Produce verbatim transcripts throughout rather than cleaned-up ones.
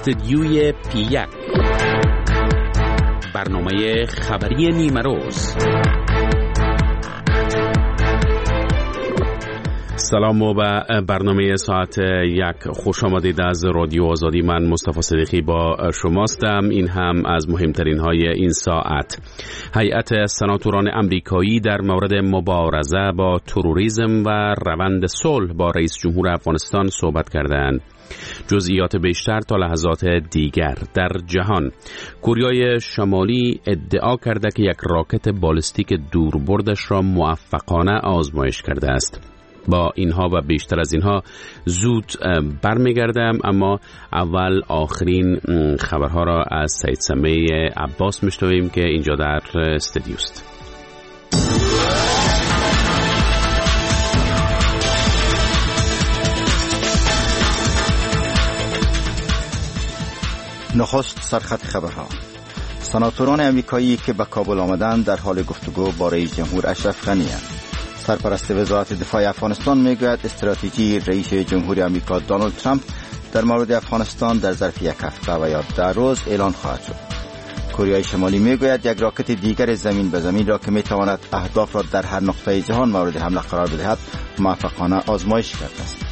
استدیوی پی یک، برنامه خبری نیمه روز. سلام و به برنامه ساعت یک خوش آمدید از رادیو آزادی. من مصطفی صدیقی با شماستم. این هم از مهمترین های این ساعت. هیئت سناتوران امریکایی در مورد مبارزه با تروریسم و روند صلح با رئیس جمهور افغانستان صحبت کردند. جزئیات بیشتر تا لحظات دیگر. در جهان، کره شمالی ادعا کرده که یک راکت بالستیک دوربردش را موفقانه آزمایش کرده است. با اینها و بیشتر از اینها زود برمیگردم، اما اول آخرین خبرها را از سید سمیع عباس میشنویم که اینجا در استودیوست. نخست سرخط خبرها. سناتوران امریکایی که به کابل آمدند در حال گفتگو با رئیس جمهور اشرف غنی اند. سرپرست وزارت دفاع افغانستان میگوید استراتژی رئیس جمهور آمریکا دونالد ترامپ در مورد افغانستان در ظرف یک هفته و یا ده روز اعلان خواهد شد. کره شمالی میگوید یک راکت دیگر زمین به زمین را که میتواند اهداف را در هر نقطه جهان مورد حمله قرار بدهد موفقانه آزمایش کرده است.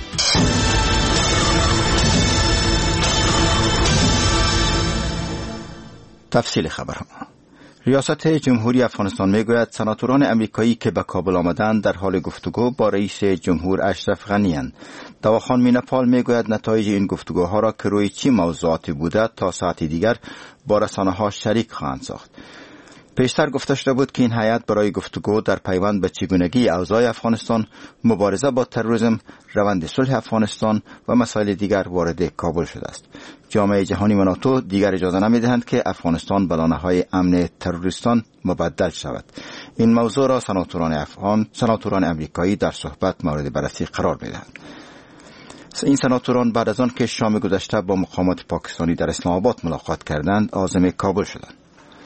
تفصیل خبرها. ریاست جمهوری افغانستان میگوید سناتوران امریکایی که به کابل آمدند در حال گفتگو با رئیس جمهور اشرف غنی اند. دواخان مینپال میگوید نتایج این گفتگوها را که روی چه موضوعاتی بوده تا ساعتی دیگر با رسانه‌ها شریک خواهند ساخت. پیشتر گفته شده بود که این هیئت برای گفتگو در پیوند به چگونگی اوضاع افغانستان، مبارزه با تروریسم، روند صلح افغانستان و مسائل دیگر وارد کابل شده است. جامعه جهانی و ناتو دیگر اجازه نمی‌دهند که افغانستان به لانه‌های امن تروریستان مبدل شود. این موضوع را سناتوران افغان، سناتوران امریکایی در صحبت مورد بررسی قرار می‌دهند. این سناتوران بعد از آن که شام گذشته با مقامات پاکستانی در اسلام آباد ملاقات کردند، عازم کابل شدند.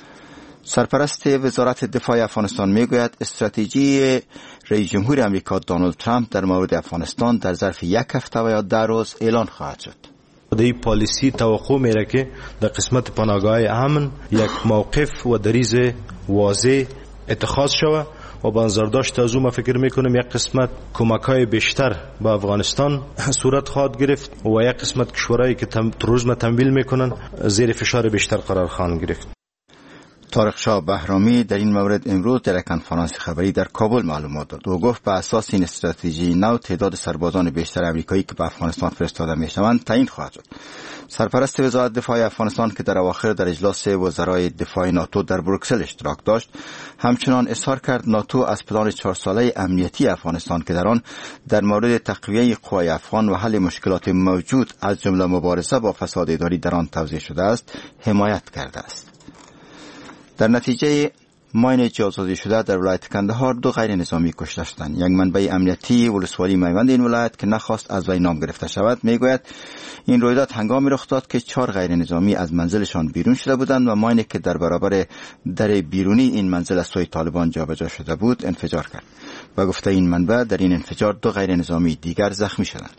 سرپرست وزارت دفاع افغانستان میگوید استراتژی رئیس جمهور آمریکا دونالد ترامپ در مورد افغانستان در ظرف یک هفته و یا ده روز اعلان خواهد شد. دی پالیسی توقع میره که در قسمت پناهگاه امن یک موقف و دریز واضح اتخاذ شود و به نظر داشت از اون فکر میکنم یک قسمت کمک‌های بیشتر به افغانستان صورت خواهد گرفت و یک قسمت کشورهایی که تروریسم تمویل میکنن زیر فشار بیشتر قرار خواهند گرفت. طارق شاه بهرامی در این مورد امروز در کنفرانس خبری در کابل معلومات داد و گفت به اساس این استراتژی نو تعداد سربازان بیشتر امریکایی که به افغانستان فرستاده میشوند تعیین خواهد شد. سرپرست وزارت دفاع افغانستان که در اواخر در اجلاس وزرای دفاع ناتو در بروکسل اشتراک داشت، همچنان اظهار کرد ناتو از پلان چهار ساله امنیتی افغانستان که در آن در مورد تقویه قوای افغان و حل مشکلات موجود از جمله مبارزه با فساد اداری در آن توضیح شده است حمایت کرده است. در نتیجه ماین جاسازی شده در ولایت کندهار دو غیر نظامی کشته شدند. یک منبع امنیتی ولسوالی میوند این ولایت که نخواست از وی نام گرفته شود میگوید این رویداد هنگامی رخ داد که چهار غیر نظامی از منزلشان بیرون شده بودند و ماینی که در برابر در بیرونی این منزل از سوی طالبان جابجا شده بود انفجار کرد و گفته این منبع در این انفجار دو غیر نظامی دیگر زخمی شدند.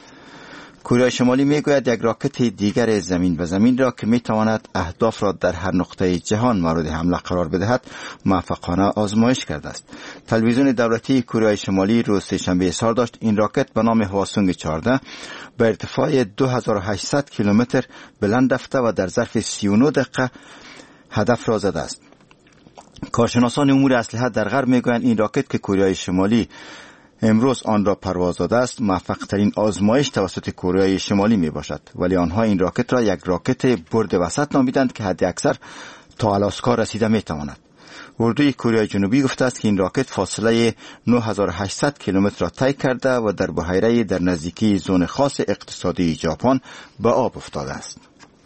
کره شمالی میگوید یک راکت دیگر زمین به زمین را که میتواند اهداف را در هر نقطه جهان مورد حمله قرار بدهد موفقانه آزمایش کرده است. تلویزیون دولتی کره شمالی روز سه‌شنبه اظهار داشت این راکت به نام هواسونگ چهارده به ارتفاع دو هزار و هشتصد کیلومتر بلند رفته و در ظرف سی و نه دقیقه هدف را زده است. کارشناسان امور اسلحه در غرب میگویند این راکت که کره شمالی امروز آن را پرواز داده است موفق ترین آزمایش توسط کره شمالی می باشد، ولی آنها این راکت را یک راکت برد وسط نامیدند که حد اکثر تا آلاسکا رسیده می تواند. اردوی کره جنوبی گفته است که این راکت فاصله نه هزار و هشتصد کیلومتر را طی کرده و در بحیره در نزدیکی زون خاص اقتصادی ژاپن به آب افتاده است.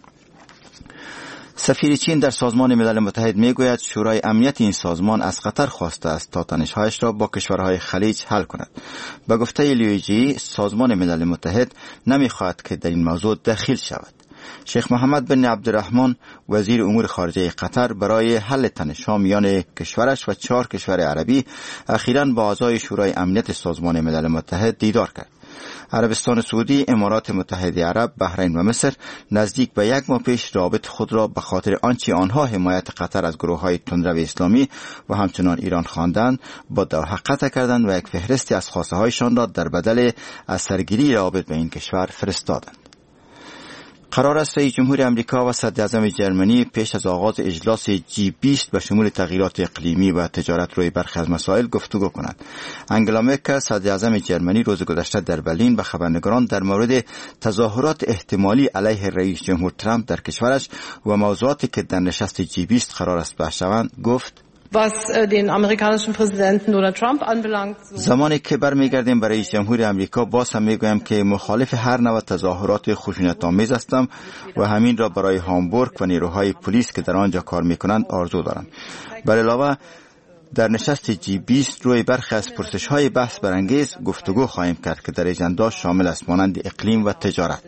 سفیر چین در سازمان ملل متحد میگوید شورای امنیت این سازمان از قطر خواسته است تا تنش‌هایش را با کشورهای خلیج حل کند. به گفته لیویجی سازمان ملل متحد نمیخواهد که در این موضوع دخیل شود. شیخ محمد بن عبدالرحمن وزیر امور خارجه قطر برای حل تنش‌ها میان کشورش و چهار کشور عربی اخیراً با اعضای شورای امنیت سازمان ملل متحد دیدار کرد. عربستان سعودی، امارات متحده عرب، بحرین و مصر نزدیک به یک ماه پیش رابط خود را به خاطر آنچه آنها حمایت قطر از گروه‌های تندرو اسلامی و همچنان ایران خواندند با دوحه قطع کردند و یک فهرستی از خواسته هایشان را در بدل از سرگیری روابط به این کشور فرستادند. قرار است رئیس جمهور امریکا و صدر اعظم جرمنی پیش از آغاز اجلاس جی بیست به شمول تغییرات اقلیمی و تجارت روی برخی از مسائل گفتگو کنند. انگلا مرکل صدر اعظم جرمنی روز گذشته در برلین به خبرنگاران در مورد تظاهرات احتمالی علیه رئیس جمهور ترامپ در کشورش و موضوعاتی که در نشست جی بیست قرار است بحث شوند گفت: Was den amerikanischen Präsidenten Donald Trump anbelangt, زمانی که برمیگردیم برای رئیس جمهور امریکا باز هم میگویم که مخالف هر نوع تظاهرات خشونت‌آمیز هستم و همین را برای هامبورگ و نیروهای پلیس که در آنجا کار میکنند آرزو دارم. بر علاوه در نشست جی بیست روی برخی از پرسش‌های بحث برانگیز گفتگو خواهیم کرد که در اجندا شامل است مانند اقلیم و تجارت.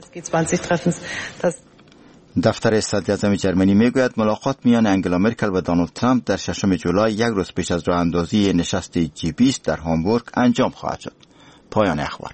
دفتر صدر اعظم جرمنی میگوید ملاقات میان انگلا مرکل و دونالد ترامپ در ششم جولای یک روز پیش از راه اندازی نشست جی بیست در هامبورگ انجام خواهد شد. پایان اخبار.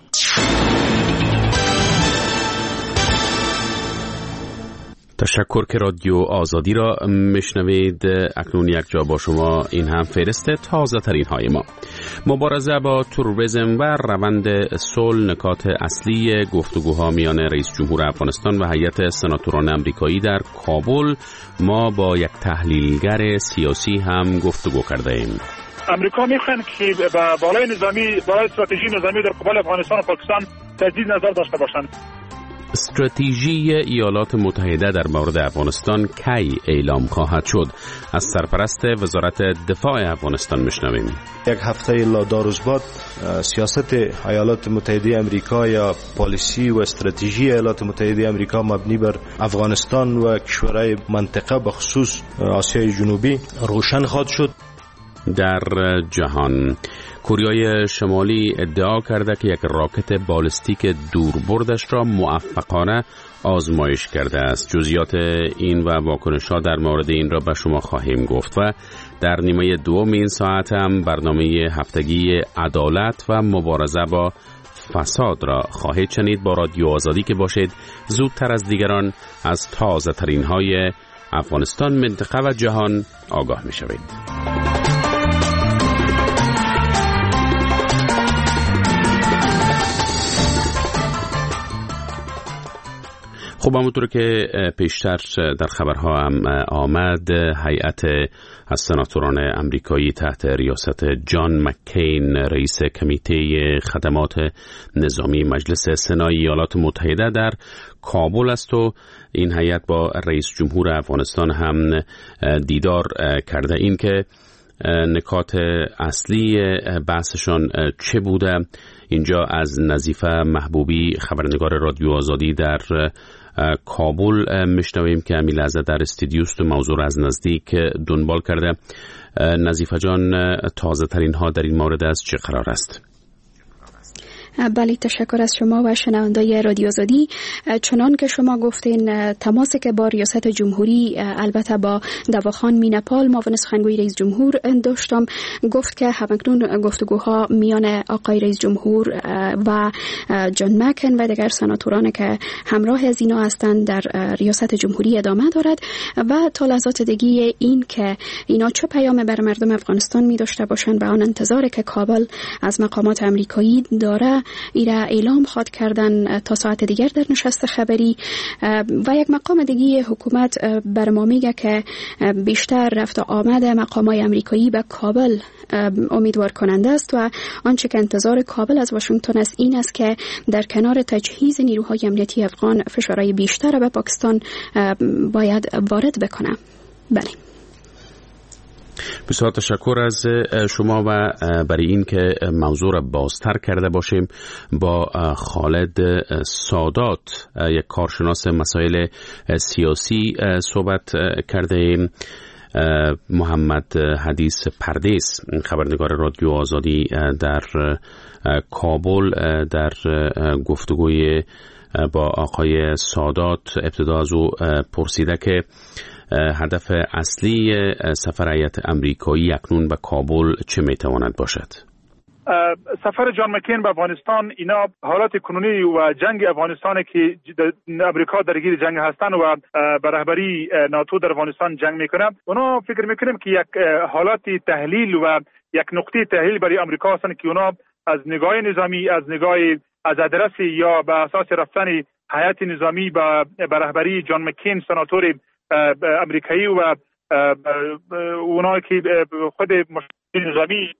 تشکر که رادیو آزادی را میشنوید. اکنون یک جا با شما این هم فهرست تازه ترین های ما. مبارزه با تروریسم و روند صلح نکات اصلی گفتگوها میان رئیس جمهور افغانستان و هیئت سناتوران آمریکایی در کابل. ما با یک تحلیلگر سیاسی هم گفتگو کرده ایم. امریکا میخواهند که با بالای نظامی بالای استراتژی نظامی در قبال افغانستان و پاکستان تجدید نظر داشته باشند. استراتژی ایالات متحده در مورد افغانستان کی اعلام خواهد شد؟ از سرپرست وزارت دفاع افغانستان میشنویم. یک هفته الا دو روز بعد سیاست ایالات متحده امریکا یا پالیسی و استراتژی ایالات متحده امریکا مبنی بر افغانستان و کشورهای منطقه به خصوص آسیای جنوبی روشن خواهد شد. در جهان کره شمالی ادعا کرده که یک راکت بالستیک دوربردش را موفقانه آزمایش کرده است. جزئیات این و واکنش‌ها در مورد این را به شما خواهیم گفت و در نیمه دوم این ساعت هم برنامه هفتگی عدالت و مبارزه با فساد را خواهید شنید. با رادیو آزادی که باشید زودتر از دیگران از تازه ترین های افغانستان، منطقه و جهان آگاه می شوید. خب همونطور که پیشتر در خبرها هم آمد، هیئت از سناتوران آمریکایی تحت ریاست جان مککین رئیس کمیته خدمات نظامی مجلس سنای ایالات متحده در کابل است و این هیئت با رئیس جمهور افغانستان هم دیدار کرده. این که نکات اصلی بحثشان چه بوده، اینجا از نظیفه محبوبی خبرنگار رادیو آزادی در کابل میشنویم که همین لحظه در استودیوست و موضوع از نزدیک دنبال کرده. نظیفه جان، تازه ترین ها در این مورد از چه قرار است؟ بله، تشکر از شما و شنوندای رادیو آزادی. چنان که شما گفتین، تماسی که با ریاست جمهوری البته با دواخان مینپال معاون سخنگوی رئیس جمهور داشتم، گفت که همکنون گفتگوها میان آقای رئیس جمهور و جان مکن و دیگر سناتوران که همراه از اینا هستند در ریاست جمهوری ادامه دارد و تا لحظات دیگه این که اینا چه پیام بر مردم افغانستان می داشته باشند و آن انتظار که کابل از مقامات آمریکایی داره ایره اعلام خواد کردن تا ساعت دیگر در نشست خبری. و یک مقام دیگه حکومت بر ما میگه که بیشتر رفت و آمد مقامای آمریکایی به کابل امیدوار کننده است و آنچه که انتظار کابل از واشنگتن است این است که در کنار تجهیز نیروهای امنیتی افغان فشارهای بیشتر به پاکستان باید وارد بکنه. بله، بسیار تشکر از شما و برای این که موضوع را بازتر کرده باشیم با خالد سادات، یک کارشناس مسائل سیاسی صحبت کرده ایم. محمد حدیث پردیس، خبرنگار رادیو آزادی در کابل، در گفتگوی با آقای سادات ابتدا از او پرسیده که هدف اصلی سفر هیئت آمریکایی اکنون به کابل چه میتواند باشد؟ سفر جان مکین به افغانستان اینا حالات کنونی و جنگ افغانستان که امریکا درگیر جنگ هستند و به رهبری ناتو در افغانستان جنگ میکنه، اونا فکر میکنیم که یک حالات تحلیل و یک نقطه تحلیل برای امریکا هستند که اونا از نگاه نظامی، از نگاه از ادرس یا به اساس رفتن هیئت نظامی به رهبری جان مکین سناتور امریکایی و اونا که خود نظامی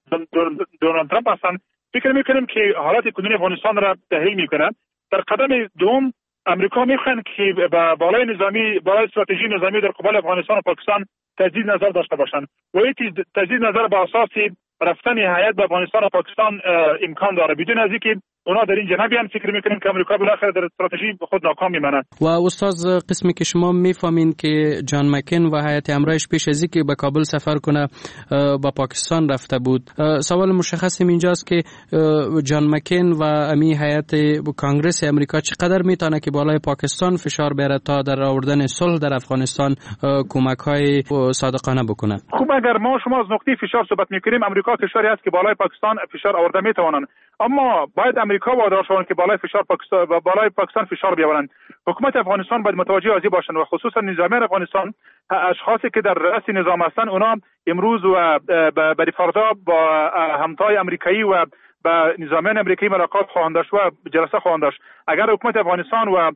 دونالد ترامپ هستند، فکر میکنیم که حالات کنونی افغانستان را تحلیل میکنند. در قدم دوم امریکا میخوان که با بالای نظامی، بالای استراتژی نظامی در قبال افغانستان و پاکستان تجدید نظر داشته باشند و این تجدید نظر با اساس رفتن هیئت به افغانستان و پاکستان امکان داره، بدون از اینکه اونا در این جنبی هم فکر میکنیم که امریکا بالاخره در استراتژی خود ناکام میمانند. و استاد قسمی که شما میفهمین که جان مکین و هیئت همراهش پیش از اینکه به کابل سفر کنه با پاکستان رفته بود، سوال مشخص اینجاست که جان مکین و امی هیئت کانگرس امریکا چقدر میتونه که بالای پاکستان فشار بیاره تا در آوردن صلح در افغانستان کمک های صادقانه بکنه؟ خب اگر ما شما از نقطه فشار صحبت میکنیم، امریکا کشوری است که بالای پاکستان فشار آورده میتوانند، اما باید امریکا وادار شوند که بالای فشار پاکستان و بالای پاکستان فشار بیاورند. حکومت افغانستان باید متوجه از این باشند و خصوصا نظامیان افغانستان، اشخاصی که در رأس نظام هستند، اونا امروز و برای فردا با همتای امریکایی و با نظامیان امریکایی ملاقات خواهند داشت و جلسه خواهند داشت. اگر حکومت افغانستان و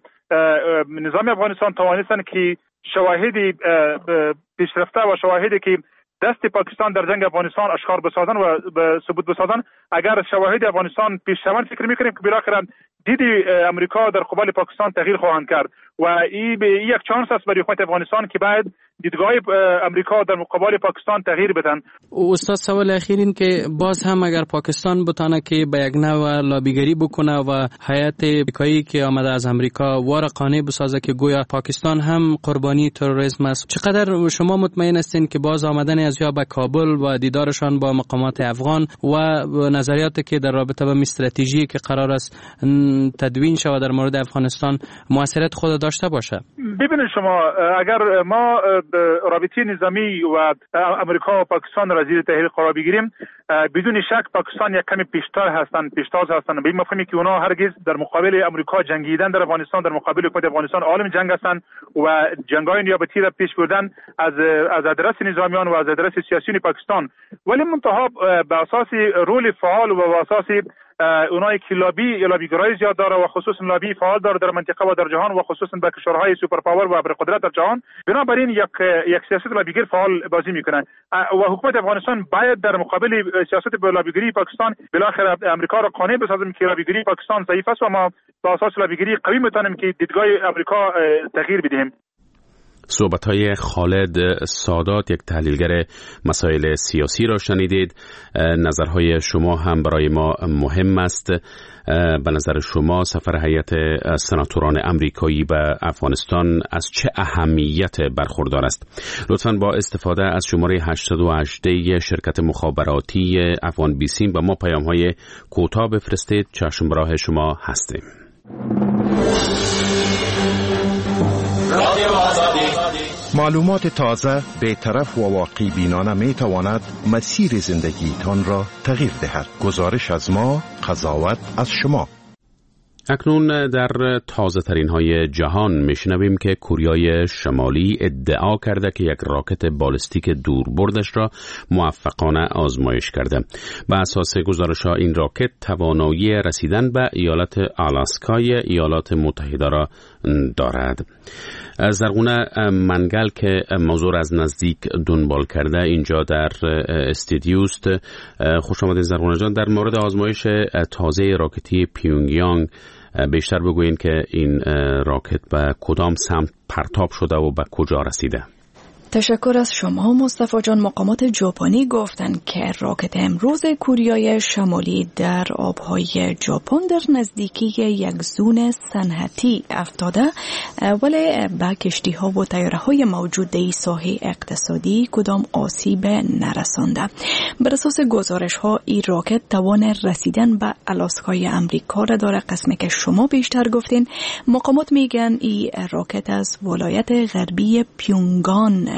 نظام افغانستان توانستند که شواهدی پیشرفته و شواهدی که دست پاکستان در جنگ افغانستان اشکار بسازن و به ثبوت بسازن، اگر شواهد افغانستان پیش شوند، فکر میکنیم که بالاخره دید امریکا در قبال پاکستان تغییر خواهند کرد و این به یک چانس است برای حکومت افغانستان که باید دیدگاه امریکا در مقابل پاکستان تغییر بدن. استاد سوال اخیر این که باز هم اگر پاکستان بتونه که به یک نوع لابیگری بکنه و هیئت امریکایی که آمده از امریکا وار قانع بسازه که گویا پاکستان هم قربانی تروریسم است، چقدر شما مطمئن هستین که باز آمدن از یا به کابل و دیدارشان با مقامات افغان و نظریاتی که در رابطه با استراتژی که قرار است تدوین شود در مورد افغانستان موثریت خود داشته باشه؟ ببینید شما، اگر ما رابطه نظامی و امریکا و پاکستان را زیر تحلیل قرار بگیریم، بدون شک پاکستان یک کمی پیشتر هستند، پیشتاز هستند. به این مفهومی که اونا هرگز در مقابل امریکا جنگیدن در افغانستان، در مقابل حکومت افغانستان عالم جنگ هستند و جنگ‌های نیابتی را پیش بردن از از ادرس نظامیان و از ادرس سیاسیون پاکستان، ولی منتها به اساس رول فعال و به اساس اونایی که لابی لابیگرایی زیاد داره و خصوصا لابی فعال داره در منطقه و در جهان و خصوصا با کشورهای سوپر پاور و ابرقدرت در جهان، بنابراین یک یک سیاست لابیگر فعال بازی میکنه و حکومت افغانستان باید در مقابل سیاست لابیگری پاکستان بالاخره امریکا را قانع بسازیم که لابیگری پاکستان ضعیف است و ما با اساس لابیگری قوی میتونیم که دیدگاه امریکا تغییر بدیم. صحبت‌های خالد سادات، یک تحلیلگر مسائل سیاسی را شنیدید. نظرهای شما هم برای ما مهم است. به نظر شما سفر هیئت سناتوران امریکایی به افغانستان از چه اهمیت برخوردار است؟ لطفاً با استفاده از شماره هشت هشت شرکت مخابراتی افغان بیسیم به ما پیام‌های کوتاه بفرستید. چشم به راه شما هستیم. معلومات تازه، بی‌طرف و واقعی بینانه می تواند مسیر زندگیتان را تغییر دهد. گزارش از ما، قضاوت از شما. اکنون در تازه ترین های جهان میشنویم که کوریای شمالی ادعا کرده که یک راکت بالستیک دوربردش را موفقانه آزمایش کرده. به اساس گزارش ها این راکت توانایی رسیدن به ایالت آلاسکای ایالات متحده را دارد. زرغونه منگل که موضوع از نزدیک دنبال کرده اینجا در استودیوست. خوش آمدید زرغونه جان. در مورد آزمایش تازه راکتی پیونگیانگ بیشتر بگوین که این راکت به کدام سمت پرتاب شده و به کجا رسیده؟ تشکر از شما مصطفی جان. مقامات ژاپنی گفتند که راکت امروز کوریای شمالی در آبهای ژاپن در نزدیکی یک زون صنعتی افتاده، ولی به کشتی‌ها و طیاره‌های موجود در ساحه اقتصادی کدام آسیب نرسانده. بر اساس گزارش‌ها این راکت توان رسیدن به آلاسکای امریکا را داره، قسمی که شما بیشتر گفتین. مقامات میگن این راکت از ولایت غربی پیونگان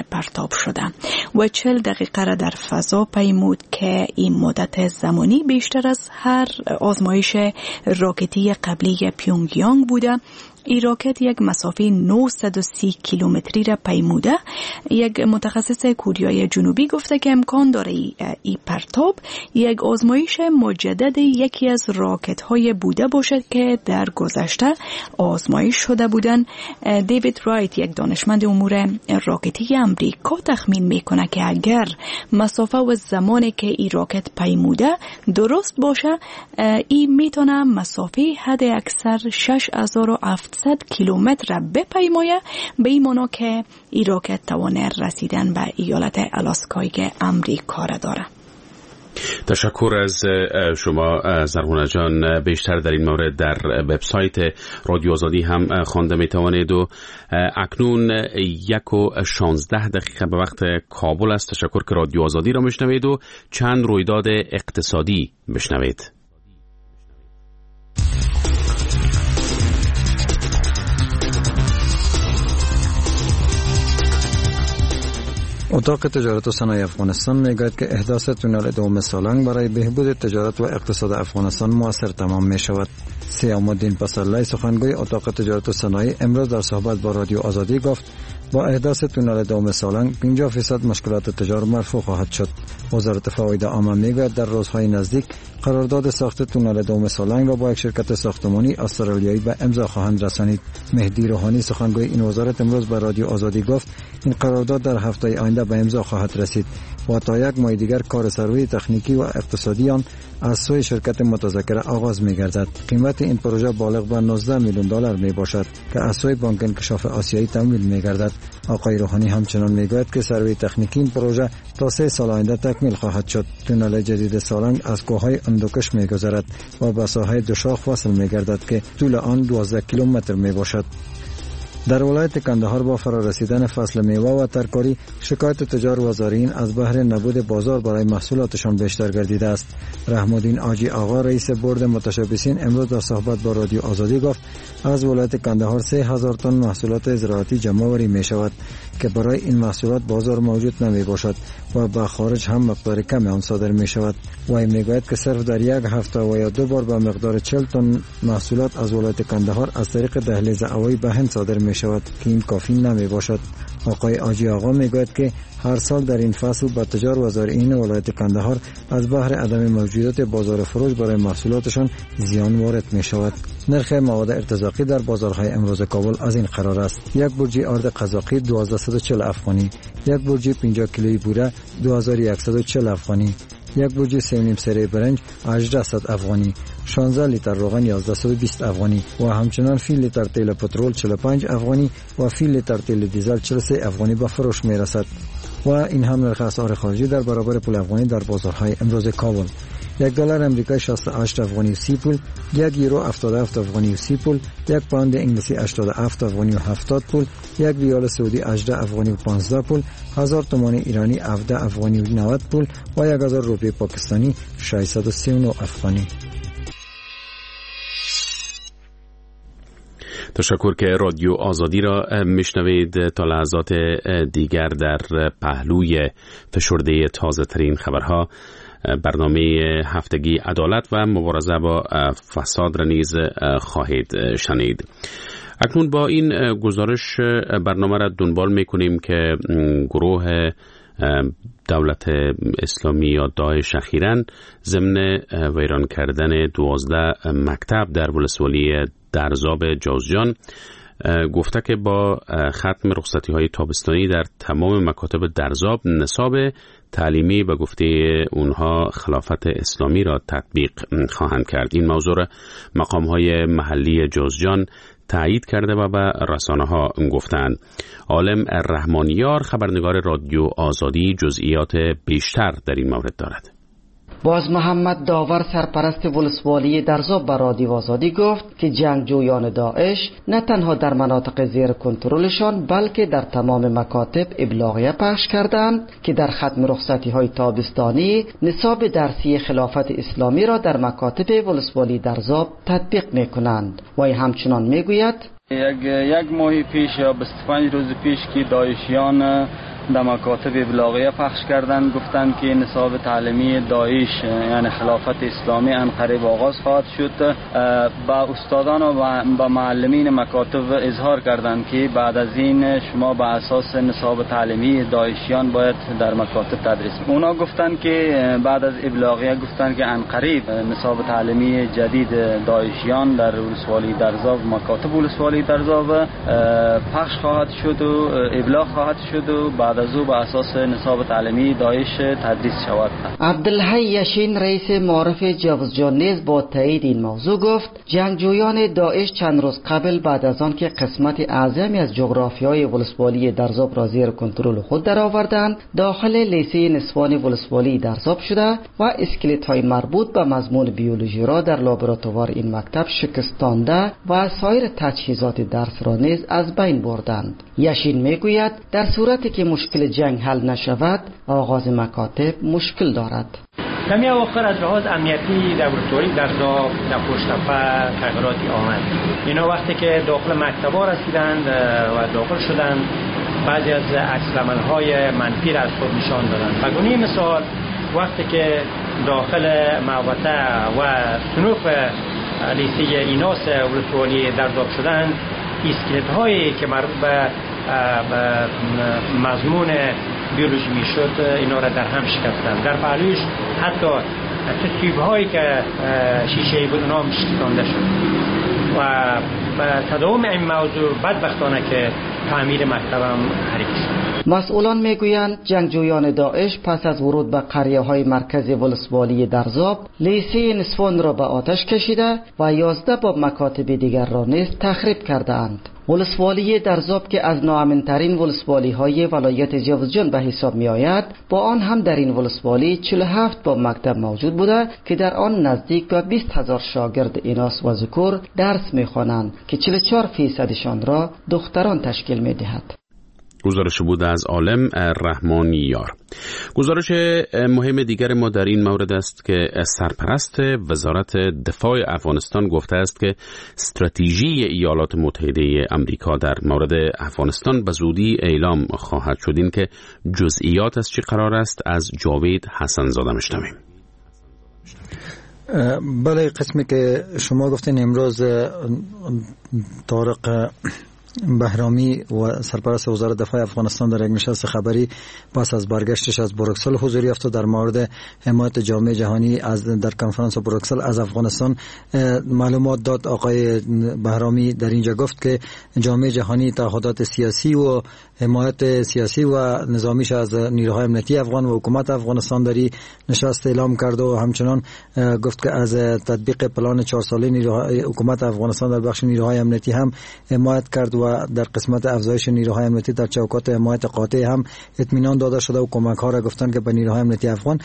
پرتاب شده و چهل دقیقه را در فضا پیمود که این مدت زمانی بیشتر از هر آزمایش راکتی قبلی پیونگیانگ بوده. این راکت یک مسافه نهصد و سی کیلومتری را پیموده. یک متخصص کوریای جنوبی گفته که امکان داره این پرتاب یک آزمایش مجدد یکی از راکت های بوده باشد که در گذشته آزمایش شده بودن. دیوید رایت، یک دانشمند امور راکتی امریکا، تخمین میکنه که اگر مسافه و زمانی که این راکت پیموده درست باشه، این میتونه مسافه حد اکثر شش هزار و هفتصد کیلومتر بپیمایه، به این معنی که این راکت توانه رسیدن به ایالت آلاسکایی که امریکا را داره. تشکر از شما زرغونه جان. بیشتر در این مورد در وبسایت رادیو آزادی هم خوانده می توانید. و اکنون یک و شانزده دقیقه به وقت کابل است. تشکر که رادیو آزادی را میشنوید و چند رویداد اقتصادی بشنوید. اتاق تجارت و صنایع افغانستان میگوید که احداث تونل دوم سالنگ برای بهبود تجارت و اقتصاد افغانستان موثر تمام می شود. سیام الدین پسرلی، سخنگوی اتاق تجارت و صنایع، امروز در صحبت با رادیو آزادی گفت با احداث تونل دوم سالنگ پنجاه درصد مشکلات تجاری مرفوع خواهد شد. وزارت فواید عامه میگوید در روزهای نزدیک قرارداد ساخت تونل دوم سالنگ را با یک شرکت ساختمانی استرالیایی به امضا خواهند رسانید. مهدی روحانی، سخنگوی این وزارت، امروز به رادیو آزادی گفت این قرارداد در هفته آینده به امضا خواهد رسید و تا یک ماه دیگر کار سروی تکنیکی و اقتصادی آن از سوی شرکت متذکره آغاز می‌گردد. قیمت این پروژه بالغ به نوزده میلیون دلار میباشد که از سوی بانک انکشاف آسیایی تمویل می‌گردد. آقای روحانی همچنان میگوید که سروی تکنیکی این پروژه تا سه سال آینده تکمیل خواهد شد. تونل جدید سالنگ از کوههای اندوکش می‌گذرد و به ساحه دوشاخ وصل می‌گردد که طول آن دوازده کیلومتر میباشد. در ولایت کندهار با فرارسیدن فصل میوه و ترکاری، شکایت تجار و زارعین از بهر نبود بازار برای محصولاتشان بیشتر گردیده است. رحم‌الدین آجی آقا، رئیس بورد متشبثین، امروز در صحبت با رادیو آزادی گفت از ولایت کندهار سه هزار تن محصولات زراعتی جمع‌آوری می شود که برای این محصولات بازار موجود نمی باشد و به خارج هم مقدار کمی آن صادر می شود. وی می گوید که صرف در یک هفته و یا دو بار به مقدار چهل تن محصولات از ولایت کندهار از طریق دهلیز هوایی به هند صادر می شود که این کافی نمی باشد. آقای آجی آقا می گوید که هر سال در این فصل به تجار و زارعین ولایت کندهار از بهر عدم موجودیت بازار فروش برای محصولاتشان زیان وارد می شود. نرخ مواد ارتزاقی در بازارهای امروز کابل از این قرار است: یک بورجی آرد قزاقی دو هزار و صد و چهل افغانی، یک بورجی پنجاه کیلویی بوره دو هزار و صد و چهل افغانی، یک بورجی سه و نیم سری برنج هجده افغانی، شانزده لیتر روغن یازده و بیست افغانی و همچنان فی لیتر تیل پترول چهل و پنج افغانی و فی لیتر تیل دیزل چهل و سه افغانی به فروش می رسد. و این هم نرخ اسعار خارجی در برابر پول افغانی در بازارهای امروز کابل: یک دلار امریکایی شصت و هشت افغانی و سی پول، یک یورو هفتاد و هفت افغانی و سی پول، یک پوند انگلیسی هشتاد و هفت افغانی و هفتاد پول، یک ریال سعودی هجده افغانی و پانزده پول، هزار تومان ایرانی هفده افغانی و نود پول و یک هزار روپیه پاکستانی ششصد و سی و نه افغانی. تشکر که رادیو آزادی را میشنوید. تا لحظات دیگر در پهلوی فشرده تازه ترین خبرها برنامه هفتگی عدالت و مبارزه با فساد را نیز خواهید شنید. اکنون با این گزارش برنامه را دنبال میکنیم که گروه دولت اسلامی یا داعش اخیراً ضمن ویران کردن دوازده مکتب در ولسوالی درزاب جوزجان گفته که با ختم رخصتی های تابستانی در تمام مکاتب درزاب نصاب تعلیمی به گفته اونها خلافت اسلامی را تطبیق خواهند کرد. این موضوع مقام های محلی جوزجان تایید کرده و به رسانه ها گفتند. عالم رحمانیار، خبرنگار رادیو آزادی، جزئیات بیشتر در این مورد دارد. باز محمد داور، سرپرست ولسوالی درزاب، به رادیو آزادی گفت که جنگجویان داعش نه تنها در مناطق زیر کنترلشان بلکه در تمام مکاتب ابلاغیه پخش کردند که در ختم رخصتی های تابستانی نصاب درسی خلافت اسلامی را در مکاتب ولسوالی درزاب تطبیق می کنند. و همچنان می گوید یک یک ماه پیش یا بیست و پنج روز پیش که داعشیان در مکاتب ابلاغیه پخش کردند، گفتند که نصاب تعلیمی داعش یعنی خلافت اسلامی عنقریب آغاز خواهد شد. با استادان و با معلمین مکاتب اظهار کردند که بعد از این شما با اساس نصاب تعلیمی داعشیان باید در مکاتب تدریس. اونا گفتند که بعد از ابلاغیه گفتند که عنقریب نصاب تعلیمی جدید داعشیان در ولسوالی درزاب مکاتب ولسوالی درزاب پخش خواهد شد و ابلاغ خواهد شد و بعد از او با اساس نصاب تعلیمی داعش تدریس شود. عبدالحی یشین رئیس معارف جوزجان نیز با تایید این موضوع گفت جنگجویان داعش چند روز قبل بعد از آن که قسمت اعظمی از جغرافیای ولسوالی درزاب را زیر کنترل خود درآوردند داخل لیسه نسوان ولسوالی درزاب شده و اسکلت های مربوط به مضمون بیولوژی را در لابراتوار این مکتب شکستانده و سایر تجهیزات درس را نیز از بین بردند. یشین میگوید در صورتی که مشکل جنگ حل نشود آغاز مکاتب مشکل دارد. کمی اواخر از لحاظ امنیتی در ولسوالی درزاب در پشت‌تپه تغییراتی آمد. اینا وقتی که داخل مکتب‌ها رسیدند و داخل شدند بعضی از عکس‌العمل‌های منفی را از خود نشان دادند. به گونه مثال وقتی که داخل محوطه و صنوف لیسه ایناس ولسوالی درزاب شدند اسکلت‌هایی که مربوط به مضمون بیولوژی میشد اینا را در هم شکستند. در پهلوش حتی تیوب هایی که شیشه بود اونا هم شکستانده شد و تداوم این موضوع بدبختانه که تعمیر مکتب هم حریف شد. مسئولان میگویند جنگجویان داعش پس از ورود به قریه های مرکز ولسوالی درزاب لیسه نسوان را به آتش کشیده و یازده باب مکاتب دیگر را نیز تخریب کرده اند. ولسوالی درزاب که از ناامن‌ترین ولسوالی های ولایت جوزجان به حساب می آید با آن هم در این ولسوالی چهل و هفت باب مکتب موجود بوده که در آن نزدیک به بیست هزار شاگرد ایناس و ذکور درس می خوانند که چهل و چهار فیصدشان را دختران تشکیل می دهد. گزارش بود از عالم رحمانیار. گزارش مهم دیگر ما در این مورد است که سرپرست وزارت دفاع افغانستان گفته است که استراتژی ایالات متحده آمریکا در مورد افغانستان به زودی اعلام خواهد شد. این که جزئیات از چی قرار است از جاوید حسن زاده میشنویم. بله، قسمی که شما گفتین امروز طارق بهرامی و سرپرست وزارت دفاع افغانستان در یک نشست خبری پس از برگشتش از بروکسل حضور یافت و در مورد حمایت جامعه جهانی از در کنفرانس بروکسل از افغانستان معلومات داد. آقای بهرامی در اینجا گفت که جامعه جهانی تعهدات سیاسی و حمایت سیاسی و نظامیش از نیروهای امنیتی افغان و حکومت افغانستان در نشست اعلام کرد و همچنان گفت که از تطبیق پلان چهار ساله نیروهای حکومت افغانستان در بخش نیروهای امنیتی هم حمایت کرد و در قسمت افزایش نیروهای امنیتی در چوکات حمایت قاطع هم اطمینان داده شده و کمک ها را گفتن که به نیروهای امنیتی افغان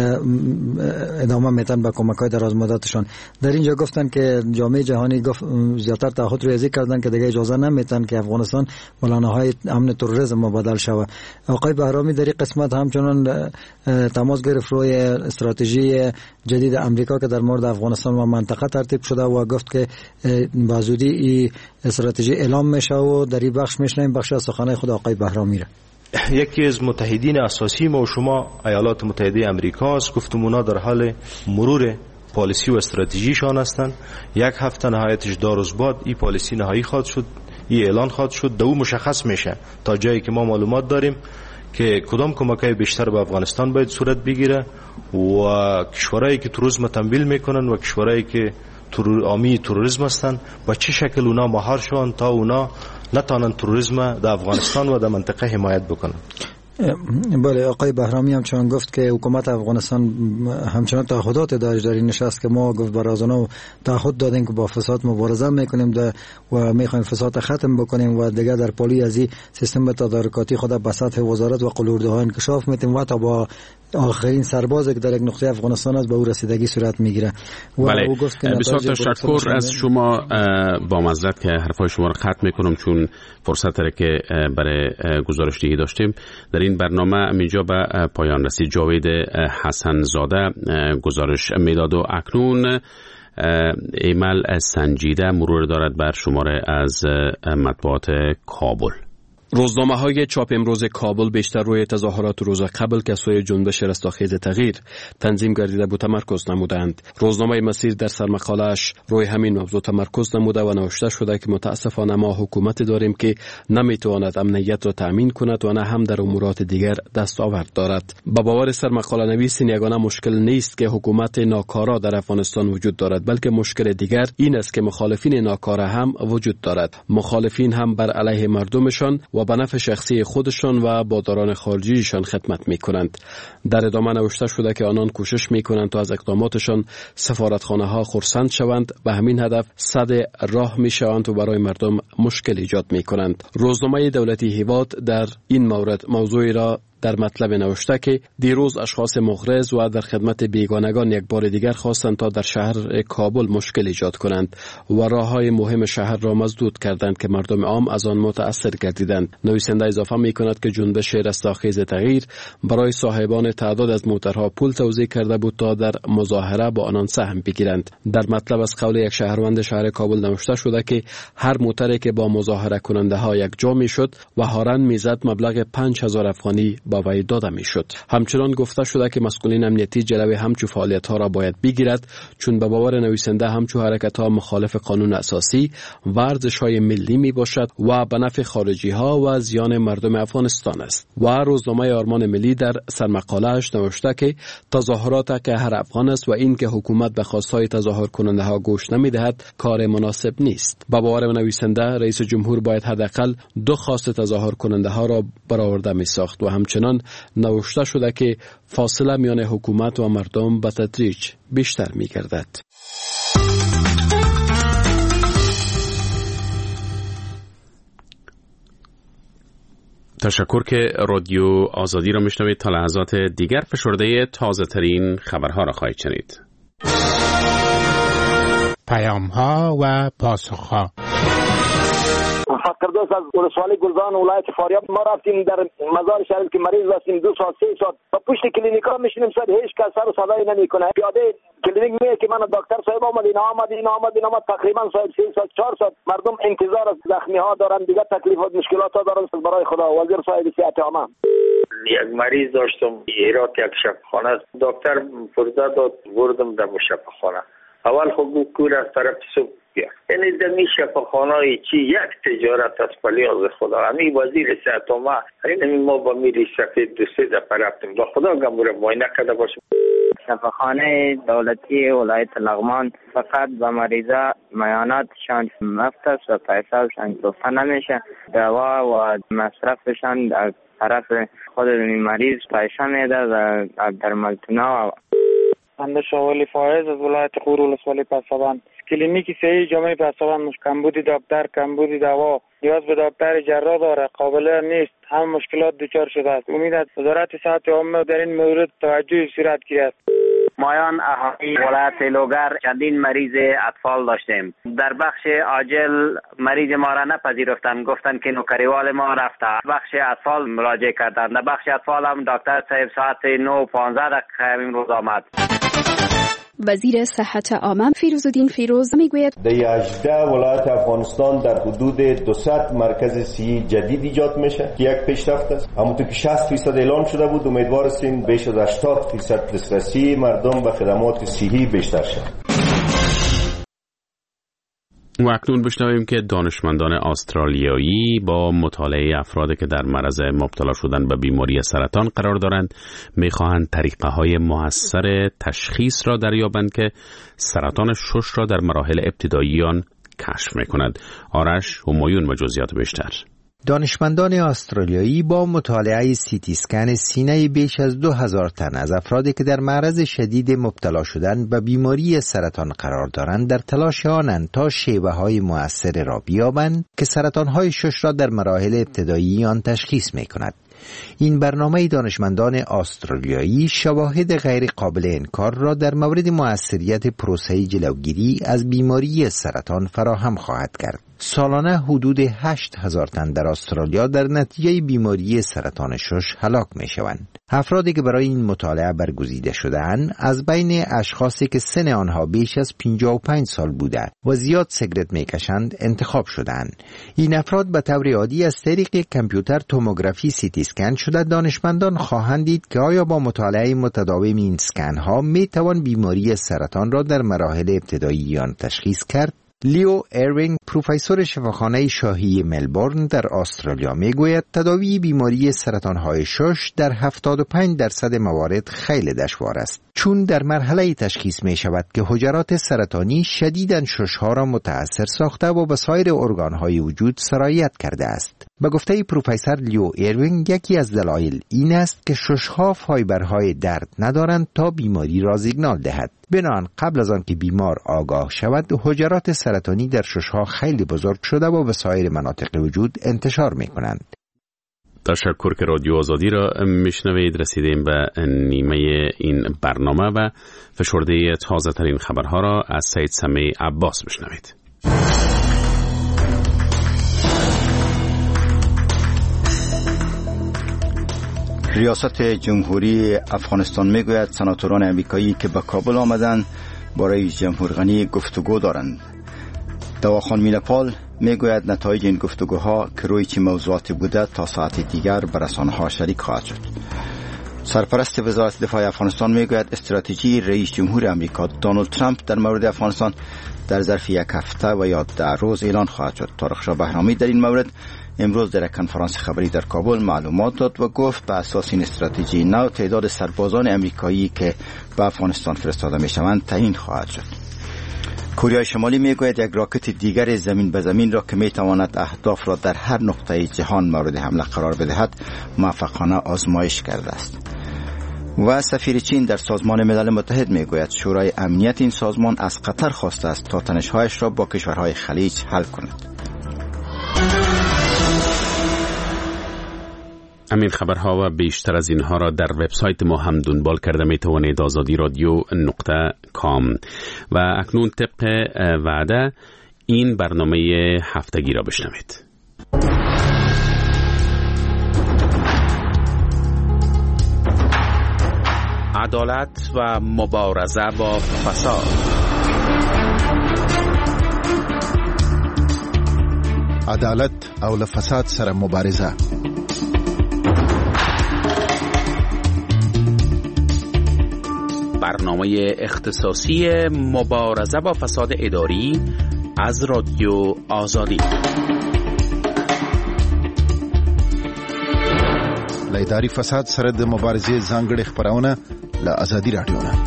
ادامه میتن به کمک های دراز مدتشان. در اینجا گفتن که جامعه جهانی گفت زیاتر تعهد رو ریزی کردن که دیگه اجازه نمیتن که افغانستان بلانه‌های امن تروریسم مبادل شود. آقای بهرامی در این قسمت همچنان تماس گرفت روی استراتژی جدید امریکا که در مورد افغانستان و منطقه ترتیب شده و گفت که به زودی این استراتژی اعلام میشه و در این بخش میشنیم بخش از سخنان خود آقای بهرامی را. یکی از متحدین اساسی ما و شما ایالات متحده آمریکا است. گفتمونا در حال مرور پالیسی و استراتژیشان هستند. یک هفته نهایتش داروز بعد این پالیسی نهایی خواهد شد، این اعلان خواهد شد، دو مشخص میشه تا جایی که ما معلومات داریم که کدام کمک‌های بیشتر به افغانستان باید صورت بگیره و کشورهایی که تروریسم تمویل میکنن و کشورهایی که عامی تروریسم هستند با چه شکل اونا مهار شون تا اونا نتانن تروریسم در افغانستان و در منطقه حمایت بکنن. بله، آقای بهرامی همچنان گفت که حکومت افغانستان همچنان تعهدات داشت در این نشست که ما گفت برازانا تعهد دادیم که با فساد مبارزه میکنیم و میخوایم فساد ختم بکنیم و دیگه در پالی از این سیستم تدارکاتی خود به سطح وزارت و قلورده ها انکشاف میتیم و تا با آخرین سربازی که در یک نقطه افغانستان است به او رسیدگی صورت میگیره. بله، بسیار تشکر از شما. با معذرت که حرفای شما رو قطع میکنم چون فرصت را که برای گزارش دیگه داشتیم. در این برنامه اینجا به پایان رسید. جاوید حسن زاده گزارش میداد و اکنون ایمل سنجیده مرور دارد بر شماره از مطبوعات کابل. روزنامه‌های چاپ امروز کابل بیشتر روی تظاهرات روز قبل که سوی جنبش رستاخیز تغییر تنظیم گردیده بود تمرکز نمودند. روزنامه مسیر در سرمقاله‌اش روی همین موضوع تمرکز نموده و نوشته شده که متاسفانه ما حکومت داریم که نمیتواند امنیت را تأمین کند و نه هم در امورات دیگر دستاورد دارد. با باور سرمقاله نویس یگانه مشکل نیست که حکومت ناکارا در افغانستان وجود دارد، بلکه مشکل دیگر این است که مخالفین ناکارا هم وجود دارد. مخالفین هم بر علیه مردمشان و به نفع شخصی خودشان و باداران خارجیشان خدمت می کنند. در ادامه نوشته شده که آنان کوشش می کنند تا از اقداماتشان سفارتخانه ها خرسند شوند، به همین هدف صد راه می شوند و برای مردم مشکل ایجاد می کنند. روزنامه دولتی هیواد در این مورد موضوعی را در مطلب نوشته که دیروز اشخاص مغرض و در خدمت بیگانگان یک بار دیگر خواستند تا در شهر کابل مشکل ایجاد کنند و راههای مهم شهر را مسدود کردند که مردم عام از آن متأثر گردیدند. نویسنده اضافه می کند که جنبش رستاخیز تغییر برای صاحبان تعداد از موترها پول توزیع کرده بود تا در مظاهره با آنان سهم بگیرند. در مطلب از قول یک شهروند شهر کابل نوشته شده که هر موتری که با مظاهره کننده ها یک جا می شد و هارن میزد مبلغ پنج هزار افغانی با وی داده می شد. همچنان گفته شده که مسئولین امنیتی جلوی همچو فعالیت ها را باید بگیرد، چون به باور نویسنده همچو حرکت ها مخالف قانون اساسی و ارزش های ملی می باشد و به نفع خارجی ها و زیان مردم افغانستان است. و روزنامه آرمان ملی در سرمقاله اش نوشته که تظاهرات که هر افغان است و این که حکومت به خواستهای تظاهر کننده ها گوش نمی دهد کار مناسب نیست. به باور نویسنده رئیس جمهور باید حداقل دو خواست تظاهر کننده ها را برآورده می ساخت و همچنان نوشته شده که فاصله میان حکومت و مردم به تدریج بیشتر می گردد. تشکر که رادیو آزادی را میشنوید. تا لحظات دیگر فشرده تازه ترین خبرها را خواهید شنید. پیام ها و پاسخ ها. فردوس از ولسوالی گلزان ولایت فاریاب ما رفتیم در مزار شریف که مریض هستیم دو ساعت سه ساعت با پشت کلینیکا میشینیم سر هیچ کس سر و صدایی نمیکنه. پیاده کلینیک میگه که من دکتر صاحب آمد اینا آمد اینا آمد اینا آمد تقریبا صاحب سه ساعت چهار ساعت مردم انتظار از زخمی ها دارن، دیگه تکلیفات مشکلات ها دارن. برای خدا وزیر صاحب صحت عامه یک مریض داشتم هرات یک شفاخانه دکتر فردا داد بردم در شفاخانه. اول خود کور از طرف صبح یعنی در این شفاخانه‌ای چی یک تجارت از پلیاز خدا. همین وزیر صحت عامه این ما با میری سفید دو سه دفعه رفتیم با خدا گمور معاینه کرده باشیم. شفاخانه دولتی ولایت لغمان فقط به مریضا معایناتشان مفت است و پیسه‌شان گرفته نمیشه. دوا و مصرفشان از طرف خود مریض پیشه میده و درملتونا. بنده شاولی فایز از ولایت غور ولسوالی پسابند. کلینیک صحیح جامعه پسابند مش کمبودی دکتر کمبودی دوا نیاز به دکتر جراح داره، قابل نیست، هم مشکلات دچار شده است. امید است وزارت صحت عامه در این مورد توجه صورت گیرد. مایان اهالی ولایت لوگر چندین مریض اطفال داشتیم. در بخش عاجل مریض ما را نپذیرفتند، گفتند که نوکریوال ما رفته. بخش اطفال مراجعه کردند. در بخش اطفال هم دکتر صاحب ساعت نه و پانزده دقیقه امروز آمد. وزیر صحت عامه فیروزالدین فیروز میگوید در هجده ولایت افغانستان در حدود دویست مرکز صحی جدید ایجاد میشه که یک پیشرفت است. همونطور که شصت درصد اعلام شده بود امیدوار هستیم بیش از هشتاد درصد دسترسی مردم به خدمات صحی بیشتر شد. و اکنون بشنویم که دانشمندان استرالیایی با مطالعه افرادی که در معرض مبتلا شدن به بیماری سرطان قرار دارند میخواهند طریقه های مؤثر تشخیص را دریابند که سرطان شش را در مراحل ابتدایی آن کشف میکند. آرش همایون و جزئیات بیشتر. دانشمندان استرالیایی با مطالعه سی تی اسکن سینه بیش از دو هزار تن از افرادی که در معرض شدید مبتلا شدن به بیماری سرطان قرار دارند در تلاش آنند تا شیوه‌های مؤثر را بیابند که سرطان‌های شش را در مراحل ابتدایی آن تشخیص می‌کند. این برنامه دانشمندان استرالیایی شواهد غیر قابل انکار را در مورد مؤثریت پروسه جلوگیری از بیماری سرطان فراهم خواهد کرد. سالانه حدود هشت هزار تن در استرالیا در نتیجه بیماری سرطان شش هلاک می شوند. افرادی که برای این مطالعه برگزیده شده‌اند از بین اشخاصی که سن آنها بیش از پنجاه و پنج سال بوده و زیاد سیگرت میکشند انتخاب شدند. این افراد به طور عادی از طریق کامپیوتر توموگرافی سی تی اسکن شده دانشمندان خواهند دید که آیا با مطالعه متداوم این اسکن ها می توان بیماری سرطان را در مراحل ابتدایی آن تشخیص کرد. لیو ایرینگ پروفسور شفاخانه شاهی ملبورن در استرالیا میگوید تداوی بیماری سرطان‌های شش در هفتاد و پنج درصد موارد خیلی دشوار است، چون در مرحله تشخیص می شود که حجرات سرطانی شدیداً شش‌ها را متأثر ساخته و به سایر ارگان‌های وجود سرایت کرده است. به گفته پروفسور لیو ایرینگ یکی از دلایل این است که شش‌ها فایبرهای درد ندارند تا بیماری را سیگنال دهد. بنابراین قبل از آن که بیمار آگاه شود حجرات سرطانی در شش‌ها خیلی بزرگ شده و به سایر مناطق وجود انتشار می کنند. تشکر که رادیو آزادی را میشنوید. رسیدیم به نیمه این برنامه و فشرده تازه ترین خبرها را از سید سمیع عباس بشنوید. ریاست جمهوری افغانستان میگوید سناتوران امریکایی که به کابل آمدند با رئیس جمهور غنی گفتگو دارند. دواخان مینپال میگوید نتایج این گفتگوها که روی چه موضوعاتی بوده تا ساعت دیگر به رسانه‌ها شریک خواهد شد. سرپرست وزارت دفاع افغانستان میگوید استراتژی رئیس جمهور امریکا دونالد ترامپ در مورد افغانستان در ظرف یک هفته و یا ده روز اعلان خواهد شد. طارق شاه بهرامی در این مورد امروز در کنفرانس خبری در کابل معلومات داد و گفت به اساس این استراتژی نو تعداد سربازان امریکایی که به افغانستان فرستاده میشوند تعیین خواهد شد. کره شمالی میگوید یک راکت دیگر زمین به زمین را که میتواند اهداف را در هر نقطه جهان مورد حمله قرار بدهد موفقانه آزمایش کرده است. و سفیر چین در سازمان ملل متحد میگوید شورای امنیت این سازمان از قطر خواسته است تا تنش‌هایش را با کشورهای خلیج حل کند. همین خبرها و بیشتر از اینها را در وبسایت ما هم دنبال کرده می توانید آزادی رادیو نقطه کام. و اکنون طبق وعده این برنامه هفتگی را بشنوید. عدالت و مبارزه با فساد. عدالت او له فساد سره مبارزه. برنامه اختصاصی مبارزه با فساد اداری از رادیو آزادی. له اداري فساد سره د مبارزې ځانګړې خبرونه له آزادي رادیو نه.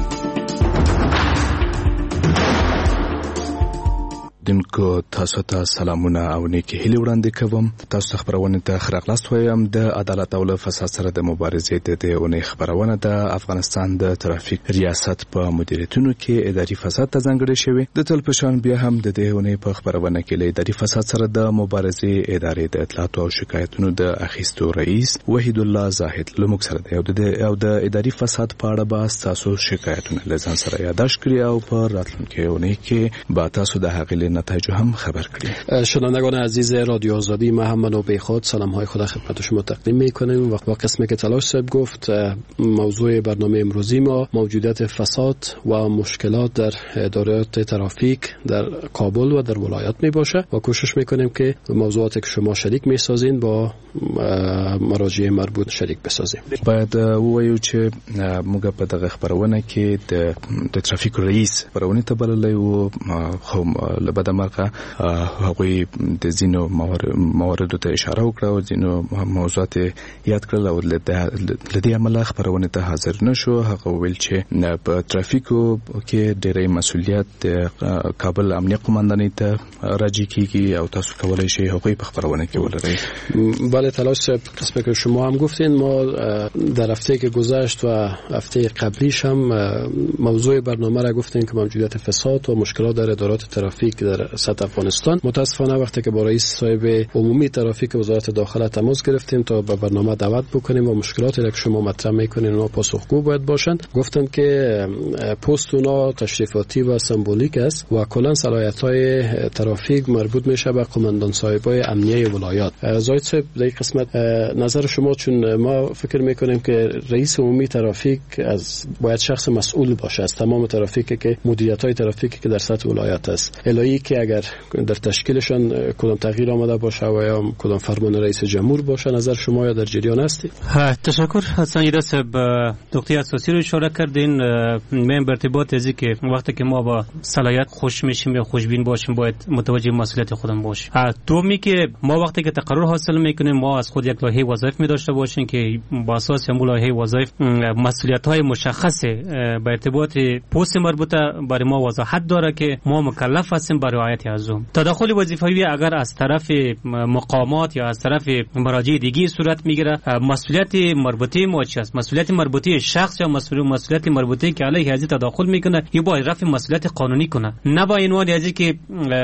دونکو تاسو ته سلامونه او نیکی هیله وړاندې کوم. تاسو خبرونه ته خراغلاست وایم. د عدالت او فساد سره د مبارزې د دې خبرونه د افغانستان د ترافیک ریاست په مدیریتونو کې اداري فساد ته ځانګړې شوی. د تلپشان بیا هم د دې په خبرونه کې له اداري فساد سره د مبارزې ادارې د اطلاعات او شکایتونو د اخیستو رئیس وحید الله زاهد لمک سره دی او د اداري فساد په اړه به تاسو شکایتونه لزان سره یاداش کړی او په راتلونکي ونه کې با تاسو د حقیقت نتایج هم خبر کړئ. شنوندگان عزیز رادیو آزادی، محمد و بیخود سلام های خدا خدمت شما تقدیم میکنیم. وقت با قسمی که تلاش صاحب گفت موضوع برنامه امروزی ما موجودیت فساد و مشکلات در ادارات ترافیک در کابل و در ولایت می باشه و کوشش میکنیم که موضوعاتی که شما شریک میسازین با مراجع مربوط شریک بسازیم. باید وایو چې موږ په دغه خبرونه کې د د ترافیک رئیس خبرونه ته بللای او خو لبد مرقه هغوی د زینو موارد ته اشاره وکړه او زینو موضوعات یاد کړل او لدې عمله خبرونه ته حاضر نشو. هغه ویل چې په ترافیکو کې ډېرې مسؤلیت د کابل امنیه قومندانۍ ته راجع کیږي او تاسو کولای شئ هغوی په خبرونه کې ولرئ. بله تلاش قسمه که شما هم گفتین ما در هفته که گذشت و هفته قبلیش هم موضوع برنامه را گفتیم که موجودیت فساد و مشکلات در ادارات ترافیک در در سطح افغانستان. متاسفانه وقتی که با رئیس صاحب عمومی ترافیک وزارت داخله تماس گرفتیم تا به برنامه دعوت بکنیم و مشکلاتی که شما مطرح میکنین اونها پاسخگو باید باشند، گفتن که پست اونا تشریفاتی و سمبولیک است و کلا صلاحیت‌های ترافیک مربوط میشه به قماندان صاحبای امنیه ولایات. زاید صاحب در این قسمت نظر شما، چون ما فکر میکنیم که رئیس عمومی ترافیک از باید شخص مسئول باشه از تمام ترافیکی که مدیریت‌های ترافیکی که در سطح ولایت است، الهی که اگر در تشکیلشان کدام تغییر آمده باشه و یا کدام فرمان رئیس جمهور باشه، نظر شما یا در جریان هستی؟ تشکر حسن صاحب، نکته اساسی رو اشاره کردین. من به ارتباط از که وقتی که ما با صلاحیت خوش میشیم یا خوشبین باشیم باید متوجه مسئولیت خودمون باشیم. دومی که ما وقتی که تقرر حاصل میکنیم ما از خود یک لایحه وظایف می داشته باشیم که با اساس همون لایحه وظایف مسئولیت‌های مشخص به ارتباط پست مربوطه برای ما وضاحت داره که ما مکلف هستیم برای رعایت از اون. تداخل وظیفوی اگر از طرف مقامات یا از طرف مراجع دیگه صورت میگیره، مسئولیت مربوطه ما چی است؟ مسئولیت مربوطه شخص یا مسئولیت مربوطه که علیه از تداخل میکنه یا باید رفع مسئولیت قانونی کنه، نه با این وادی ازی که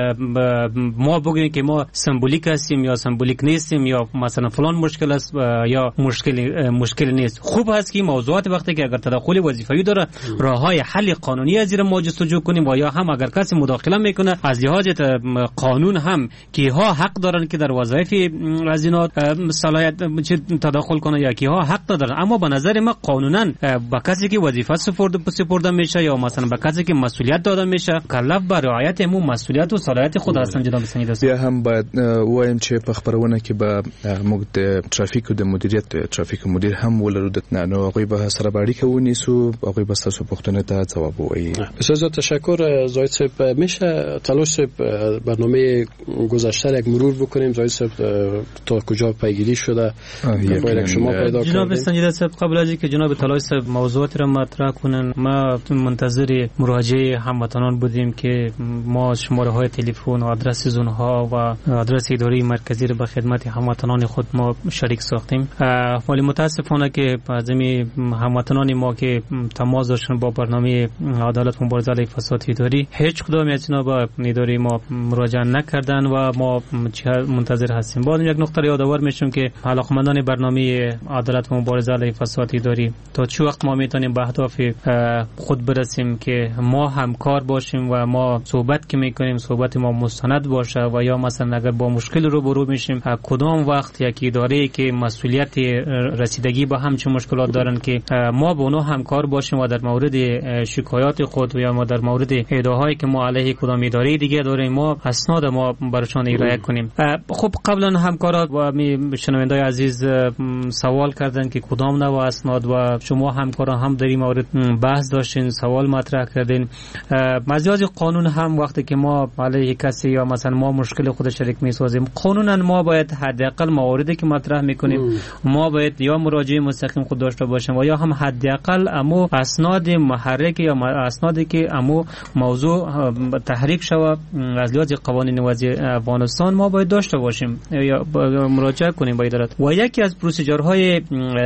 ما بگیم که ما سمبولیک هستیم یا سمبولیک نیستیم یا مثلا فلان مشکل است یا مشکل مشکل نیست. خوب هست که موضوعات وقتی که اگر تداخل وظیفوی داره راههای حل قانونی از زیر ما جستجو کنیم و یا هم اگر کسی مداخله میکنه از لحاظ قانون هم که ها حق دارن که در وظایف از اینا صلاحیت تداخل کنه یا که ها حق ندارن. اما به نظر ما قانونا با کسی که وظیفه سپرده سپرده میشه یا مثلا با کسی که مسئولیت داده میشه کلف بر رعایت همون مسئولیت و صلاحیت خود هستن. جناب سنید است بیا هم باید وایم چې په خبرونه کې به موږ د ترافیک د مدیریت ترافیک مدیر هم ولرودت نه نو هغه به سره باندې کوي سو هغه به تاسو پوښتنه ته جواب وایي. بسیار تشکر زاید صاحب. میشه تلاش صاحب برنامه گذشته یک مرور بکنیم؟ زاید صاحب تا کجا پیگیری شده؟ باید شما پیدا کردید. جناب سنجیده صاحب قبل از اینکه جناب تلاش صاحب موضوعات را مطرح کنن ما منتظر مراجعه هموطنان بودیم که ما شماره های تلفن و آدرس زون ها و آدرس اداره مرکزی را به خدمت هموطنان خود ما شریک ساختیم، ولی متاسفانه که از این هموطنان ما که تماس داشتن با برنامه عدالت مبارزه علیه فساد اداری هیچ کدام از اینا با اداره ما مراجعه نکردن و ما منتظر هستیم. باز یک نکته یادآور میشم که علاقمندان برنامه عدالت مبارزه علیه فساد اداری تا چه وقت ما میتونیم به اهداف خود برسیم که ما همکار باشیم و ما صحبت که میکنیم صحبت ما مستند باشه و یا مثلا اگر با مشکل روبرو میشیم کدام وقت یک اداره که مسئولیت رسیدگی به همچین مشکلات دارن که ما با اونها همکار باشیم و در مورد شکایات خود یا ما در مورد ادعاهایی که ما علیه کدام اداره دیگه داریم ما اسناد ما برشان ارائه کنیم. خب قبلا همکارات و شنوندای عزیز سوال کردن که کدام نوع اسناد و شما همکاران هم در این مورد بحث داشتین سوال مطرح کردین. مجاز قانون هم وقتی که ما علیه کسی یا مثلا ما مشکل خود شریک میسازیم قانونا ما باید حداقل مواردی که مطرح میکنیم ما باید یا مراجعه مستقیم خود داشته باشیم و یا هم حداقل امو اسناد محرک یا اسنادی که امو موضوع تحریک شود از لحاظ قوانین وضعی افغانستان ما باید داشته باشیم یا مراجعه کنیم با ادارات. و یکی از پروسیجرهای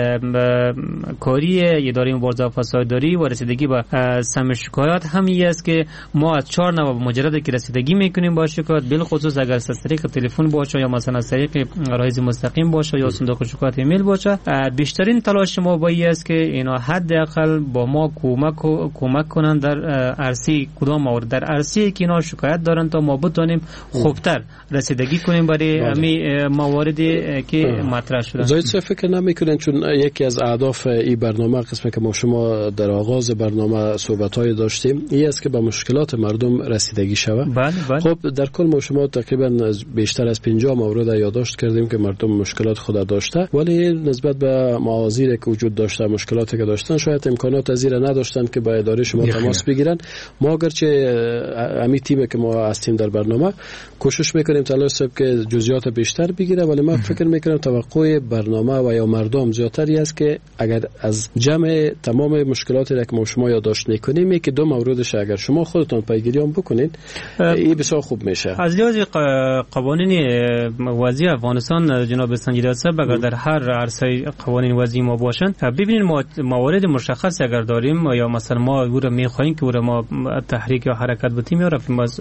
کاری اداره مبارزه با فسادداری و رسیدگی به سم شکایات همین است که ما از چهار نوع مجرد که رسیدگی میکنیم با شکایت بالخصوص اگر از طریق تلفن باشه یا مثلا از طریق رایز مستقیم باشه یا صندوق شکایت ایمیل باشه، بیشترین تلاش ما باید است که اینا حداقل با ما کمک کمک کنن در عرصه کدام مورد در عرصه‌ای که اینا شکایت دارن تا ما بتونیم خوبتر رسیدگی کنیم برای همین مواردی که مطرح شدن. زاید صاحب فکر نمیکنن چون یکی از اهداف این برنامه قسمی که ما شما در آغاز برنامه صحبت‌های داشتیم این است که به مشکلات مردم رسیدگی شود. بله بله. خب در کل ما شما تقریبا بیشتر از پنجاه مورد یادداشت کردیم که مردم مشکلات خود داشته ولی نسبت به معاذیری که وجود داشته مشکلاتی که داشتن شاید امکانات ازیر نداشتن که با اداره شما تماس بگیرن. ما اگرچه امی تیمی که ما هستیم در برنامه کوشش میکنیم تلاش کنیم که جزئیات بیشتر بگیره ولی ما فکر میکنم توقع برنامه و یا مردم زیادتری است که اگر از جمع تمام مشکلاتی که ما شما یادداشت میکنیم که دو موردش اگر شما خودتون پیگیری هم بکنید این بسیار خوب میشه. از لحاظ قوانین وضعی افغانستان جناب سنجیده صاحب اگر در هر عرصه قوانین وضعی ما باشن ببینید ما موارد مشخص اگر داریم یا مثلا ما او را میخوایم که او را ما تحریک یا حرکت بتیم یا رفع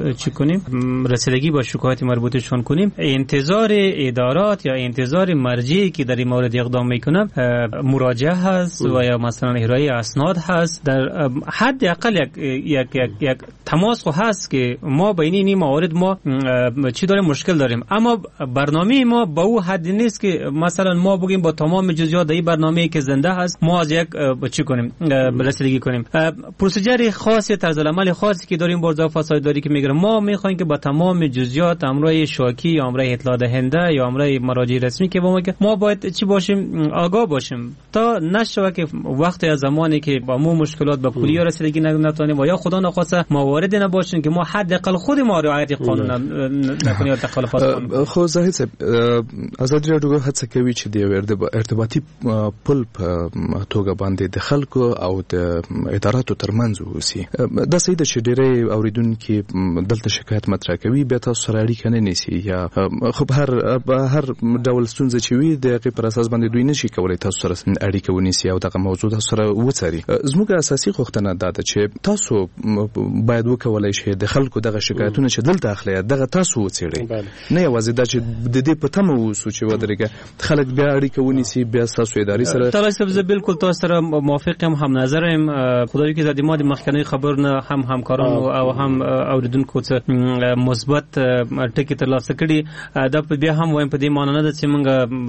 چی کنیم رسیدگی با شکایت مربوطشون کنیم. انتظار ادارات یا انتظار مرجعی که در این مورد اقدام میکنه مراجعه هست و یا مثلا ارائه اسناد هست. در حد اقل یک یک یک, یک تماس هست که ما بین این موارد ما چی داریم مشکل داریم، اما برنامه ما با او حد نیست که مثلا ما بگیم با تمام جزئیات در این برنامه‌ای که زنده هست ما از یک چی کنیم رسیدگی کنیم. پروسیجر خاصی طرز عمل خاصی که داریم با فساد داری که میگه ما میخوایم که با تمام جزئیات امرای شاکی یا امرای اطلاع دهنده یا امرای مراجع رسمی که با ما که ما باید چی باشیم آگاه باشیم تا نشه که وقتی از زمانی که با مو مشکلات با کلیه رسیدگی نتونیم و یا خدا نخواسته موارد نباشیم که ما حداقل خود ما رعایت قانون نکنیم یا تخلفات کنیم. خو زاهد صاحب آزادي رادیو هڅه کوي چې د ارتباطي پل په توګه باندې د خلکو او د اداراتو ترمنځ وسی. دا صحیح ده چې ډېری اوریدونکي دلته شکایت مطرح کوي بیا تاسو سره اړیکه نه نیسي یا خو هر هر ډول ستونزه چې وي د هغې پر اساس باندې دوی نشي کولی تاسو سره اړیکه ونیسي او دغه موضوع تاسو سره وڅاري. زموږ اساسي غوښتنه دا ده چې تاسو باید وکولای شئ د خلکو دغه شکایتونه چې دلته اخلي دغه تاسو وڅېړئ، نه یوازې دا چې د دې په تمه اوسو چې ودرېږه خلک بیا اړیکه ونیسي بیا ستاسو ادارې سره. طلعت صاحب زه بالکل تاسو سره موافق یم، هم نظر یم. خدای کې زادي ما د مخکنی خبرونه هم همکارانو او هم اوریدونکو ته مثبت ټکی ترلاسه کړي. دا په بیا هم وایم په دې معنی نه ده چې موږ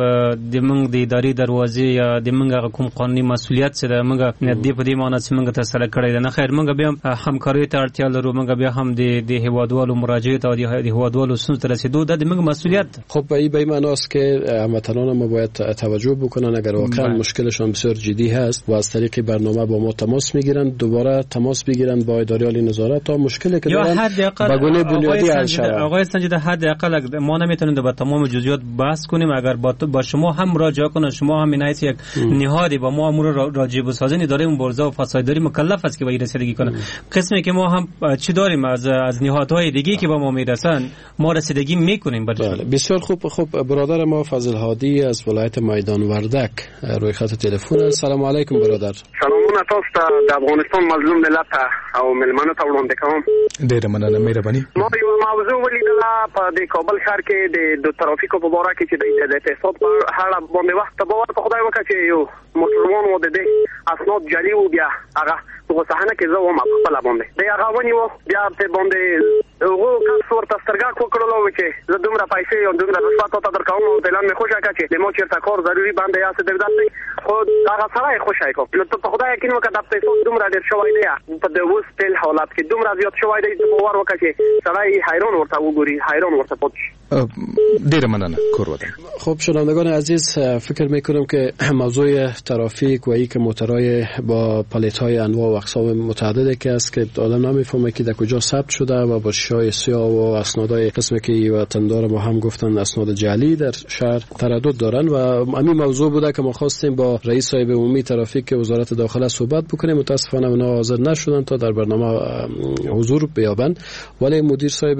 د موږ د ادارې دروازې یا د موږ کوم قانوني مسؤلیت چې ده موږ دې په دې معنی چې موږ ته سره کړی ده. نه خیر، موږ بیا همکارۍ ته اړتیا لرو، موږ بیا هم د د هیوادوالو مراجعه او د هیوادوالو ستونزو ته رسیدو دا د موږ مسؤلیت. خب به این معناست که هموطنان ما باید توجه بکنن اگر واقعا مشکلشان بسیار جدی هست و از طریق برنامه با ما تماس میگیرن، دوباره تماس بگیرن با اداره عالی نظارت تا مشکلی که دارن به گونه بنیادی حل شود. آقای سنجیده، حد اقل ما نمیتونیم با تمام جزئیات بحث کنیم. اگر با با شما هم مراجعه کنن، شما هم اینایت یک نهادی با ما امور راجع به سازی اداره مبارزه و فسادداری مکلف است که به این رسیدگی کنه. قسمی که ما هم چی داریم از از نهادهای دیگه که با ما میرسن ما رسیدگی میکنیم. بله بسیار خوب. خب برادر ما فضل هادی از ولایت میدان وردک روی خط تلفن. سلام علیکم برادر. سلامونه تاسو ته د افغانستان مظلوم ملت او ملمنو ته وړاندې کوم. ډیره مننه، مهرباني. ما یو موضوع ولیدله په د کابل ښار کې د د ترافیکو په باره کې چې د اقتصاد په اړه باندې وخت ته باور په خدای وکړه چې یو مسلمان و د دې اسناد جعلي و بیا هغه په صحنه کې زه وم په خپله باندې د هغه ونیو بیا په باندې هغو کس ورته سترګاک وکړلو چې زه دومره پیسې او دومره رشوت ورته درکوم او اعلان مې خوښه کړه چې د ما چېرته کار ضروري باندې یاست دولت دی. خو هغه سړی خوښه یې کړ. نو ته په خدای یقین وکړه دا پیسو دومره ډېر شوی دی په د اوس فعل حالت کې دومره زیات شوی دی چې باور وکړه چې سړی حیران ورته وګوري، حیران ورته پاتې شي. ډیره مننه کور ودان. خب شنوندگان عزیز، فکر میکنم که موضوع ترافیک و اینکه موتورهای با پلیت‌های انواع و اقسام متعددی که است که آدم نمیفهمه که در کجا ثبت شده و با شای سیاه و اسنادهای قسمی که وطندار ما هم گفتن اسناد جعلی در شهر تردد دارن و همین موضوع بوده که ما خواستیم با رئیس صاحب عمومی ترافیک وزارت داخله صحبت بکنیم. متاسفانه اونا حاضر نشدن تا در برنامه حضور بیابند، ولی مدیر صاحب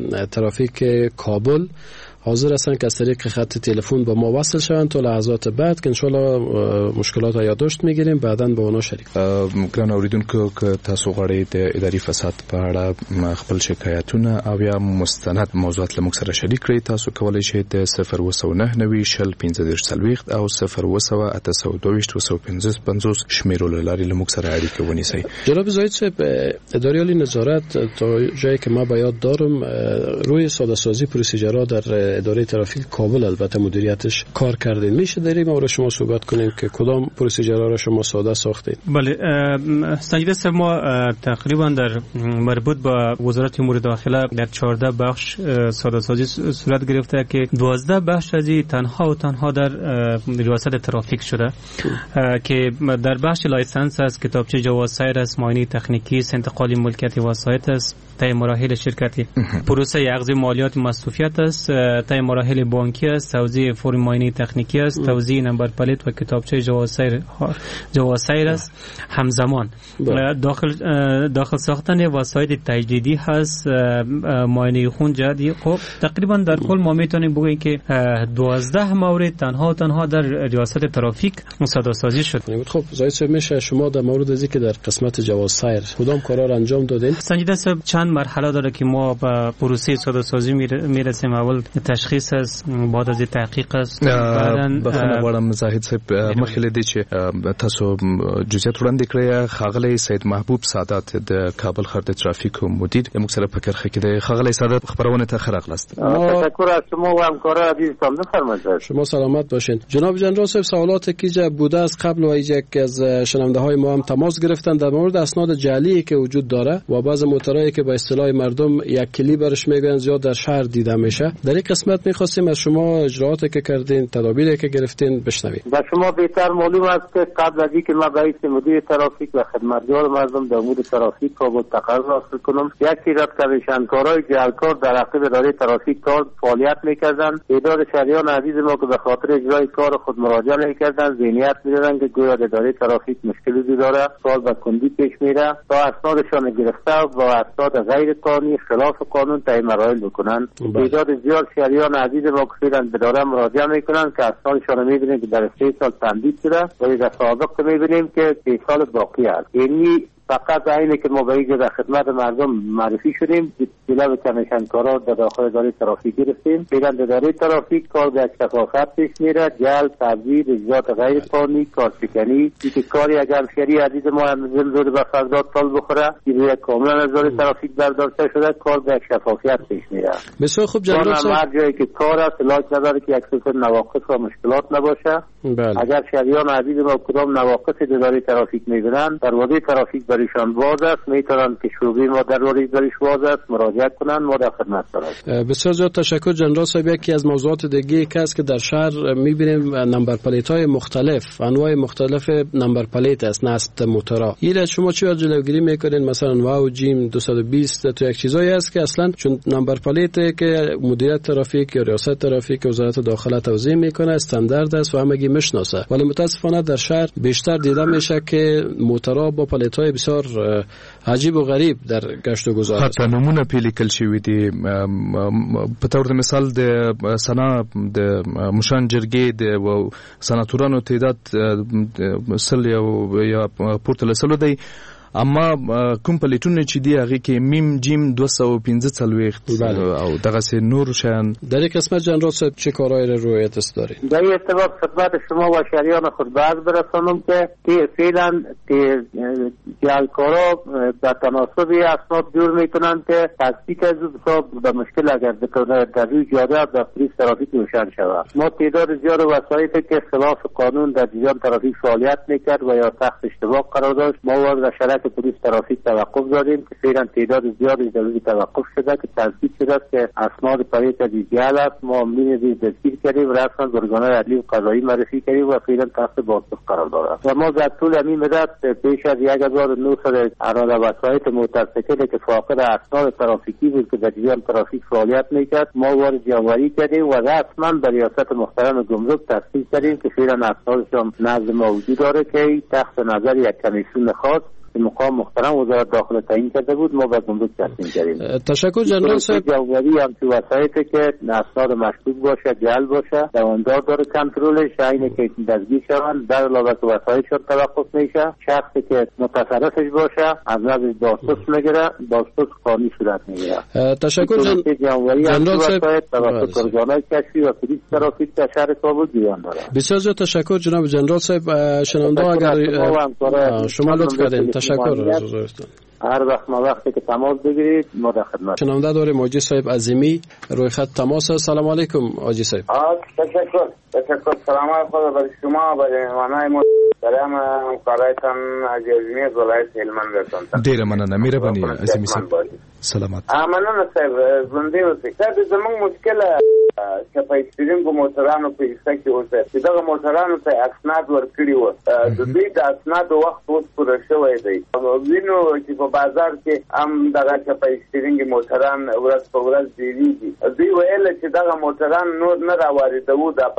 ترافیک کابل حاضر هستن که از طریق خط تلفن با ما وصل شوند تا لحظات بعد که انشالله مشکلات ها یادداشت میگیریم بعداً با اونا شریک. ګران اوریدونکو که تاسو غواړئ د اداري فساد په اړه خپل شکایتونه او یا مستند موضوعات له موږ سره شریک کړئ، تاسو کولی شئ د صفر اوه سوه نهه نوي شل پنځه دېرش څلوېښت او صفر اوه سوه اته سوه دوه ویشت اوه سوه پنځه پنځوس شمیرو له لارې له موږ سره اړیکه ونیسئ. جناب زاهد صاحب، اداره عالی نظارت تا جایی که ما به یاد دارم روی ساده سازی پروسیجرها در اداره ترافیک کابل البته مدیریتش کار کردین. میشه در این مورد شما صحبت کنیم که کدام پروسیجرها را شما ساده ساختید؟ بله سنجیده صاحب، ما تقریبا در مربوط با وزارت امور داخله در چهارده بخش ساده سازی صورت گرفته که دوازده بخش از این تنها و تنها در ریاست ترافیک شده که در بخش لایسنس است، کتابچه جواز سیر است، معاینه تکنیکی است، انتقال ملکیت وسایط است، طی مراحل شرکتی، پروسه اخذ مالیات مصرفیت است، طی مراحل بانکی است، توزیع فرم معاینه تکنیکی است، توزیع نمبر پلیت و کتابچه جواز سیر جواز سیر است. همزمان داخل داخل ساختن وسایط تجدیدی هست، معاینه خون جدی. خب تقریبا در کل ما میتونیم بگیم که دوازده مورد تنها تنها در ریاست ترافیک مصادره سازی شد. خب زاهد صاحب، میشه شما در مورد ازی که در قسمت جواز سیر کدام کارا را انجام دادین؟ سنجیده صاحب، چند چند مرحله داره که ما به پروسه ساده سازی میرسیم. اول تشخیص است، بعد از تحقیق است، بعدن بخنه غواړم زاهد صاحب مخکې لدی چې تاسو جزئیات وړاندې کړی. خاغلی سید محبوب سعادت د کابل ښار د ترافیک مدیر موږ سره په کرخه کې د خاغلی سعادت خبرونه ته ښه راغلاست. تشکر از شما و همکاران عزیزتان. بفرمایید. شما سلامت باشین. جناب جنرال صاحب، سوالاتی که بوده از قبل و یک از شنونده های ما هم تماس گرفتن در مورد اسناد جعلی که وجود داره و بعض موتورایی که به اصطلاح مردم یک کلی برش میگن زیاد در شهر دیده میشه. در این قسمت میخواستیم از شما اجرااتی که کردین، تدابیری که گرفتین بشنویم. به شما بهتر معلوم است که قبل از اینکه ما رئیس مدیر ترافیک و خدمتگزار مردم در امور ترافیک کابل تقرر حاصل کنم، یک تعداد کمیشنکارای جعلکار در عقب اداره ترافیک کار فعالیت میکردند. تعداد شهریان عزیز ما که به خاطر اجرای کار خود مراجعه میکردند ذهنیت میدادند که گویا اداره ترافیک مشکلی داره، کار به کندی پیش میره تا اسنادشان گرفته و با اسناد غیر قانونی خلاف قانون تعیین مراحل بکنن. تعداد زیاد شهریان عزیز ما که فعلا به اداره مراجعه میکنن که اسنادشان میبینیم که در سه سال تمدید شده و در سابق میبینیم که سه سال باقی است. یعنی فقط اینه که ما به اینجا در خدمت مردم معرفی شدیم، جلو کمیشنکارا در داخل اداره ترافیک گرفتیم. فعلا اداره ترافیک کار به شفافیت پیش میره، جلب، تبدیل، اجرات غیر قانونی، کارشکنی، اینکه کاری اگر شهری عزیز ما زور به فردا سال بخوره که روی کاملا از اداره ترافیک برداشته شده، کار به شفافیت پیش میره. بسیار خوب جناب صاحب. هر جایی که کار است علاج نداره که یک سلسله نواقص و مشکلات نباشه. بله. اگر شهریان عزیز ما کدام نواقص اداره ترافیک میبینن، دروازه ترافیک برایشان باز است، میتونن که شعبه ما دروازه برایش باز است مراجعه کنن، ما در خدمت هستیم. بسیار زیاد تشکر جنرال صاحب. یکی از موضوعات دیگه که است که در شهر میبینیم نمبر پلیت های مختلف، انواع مختلف نمبر پلیت است نصب موتورها. این شما چی جلوگیری میکنین؟ مثلا واو جیم دویست و بیست تو یک چیزایی است که اصلا چون نمبر پلیت که مدیریت ترافیک یا ریاست ترافیک وزارت داخله توزیع میکنه استاندارد است و همگی میشناسه، ولی متاسفانه در شهر بیشتر دیده میشه که موتورها با پلیت های بسیار عجیب و غریب در گشت و گذار حتی نمونه پیلیکل شوی دی. په تور د مثال د سنا د مشان جرګې د و سناتورانو تعداد سل یا پورتل سلو دی، اما کوم پلیټونه چې دی هغه کې میم جیم دویست و پنځه څلوېښت او دغه سه نور شان. در این قسمت جنرال صاحب چه کارهایی را روی دست دارید؟ در این ارتباط خدمت شما و شهریان خود باز برسانم که فعلا جعلکارا به تناسب اسناد جور میکنند که تصدیق از حساب به مشکل اگر در روی جاده در پلیس ترافیک روشن شود. ما تعداد زیاد وسایلی که خلاف قانون در جریان ترافیک فعالیت میکرد و یا تحت اشتباه قرار داشت، ما وارد شرایط پلیس ترافیک توقف دادیم که فعلا تعداد زیادی در روی توقف شده که تصدیق شده که اسناد پلیس دیجیل است. ما امین دستگیر کردیم و رسما به ارگان‌های عدلی و قضایی معرفی کردیم و فعلا تحت بازداشت قرار دارد. و ما در طول همین مدت بیش از یک هزار و نهصد اراده وسایط موتورسیکل که فاقد اسناد ترافیکی بود که در جریان ترافیک فعالیت میکرد ما وارد جمع‌آوری کردیم و رسما به ریاست محترم گمرک تصدیق کردیم که فعلا اسنادشان نزد ما وجود داره که تحت نظر یک کمیسیون خاص مقام محترم وزارت داخله تعیین کرده بود ما به گمرک تصمیم کردیم. تشکر جنرال صاحب. جمع‌آوری هم تو وسایطی که اسناد مشکوک باشه جعل باشه دوامدار داره کنترلش، اینه که دستگیر شوند در علاوه که وسایطشون توقف میشه، شخصی که متصرفش باشه از نظر بازپرس میگیره، بازپرس قانونی صورت میگیره. تشکر جمع‌آوری جنرال صاحب. توسط ارگان‌های کشفی و پلیس ترافیک در شهر کابل جریان داره. بسیار زیاد تشکر جناب جنرال صاحب. شنونده اگر شما لطف کردین تشکر از حضورتون. هر وقت ما وقتی که تماس بگیرید ما در خدمت. شنونده داریم حاجی صاحب عظیمی روی خط تماس. سلام علیکم حاجی صاحب. تشکر تشکر سلام علیکم برای شما برای مهمانای محترم همکارایتان از عظیمی از ولایت هلمند هستم. ډیره مننه مهرباني عظیمی صاحب. سلامت. مننه صاحب ژوندی اوسئ. دا زموږ مشکل چې په ایکسپیرینګ موټرانو په حصہ کې اوسه چې دا موټرانو ته اسناد ورکړي وو د دې د اسناد وخت اوس پوره شوی دی. وینو چې په بازار کې هم دغه چې په ایکسپیرینګ موټران ورځ په ورځ ډیریږي. دوی ویل چې دا موټران نور نه راوړي د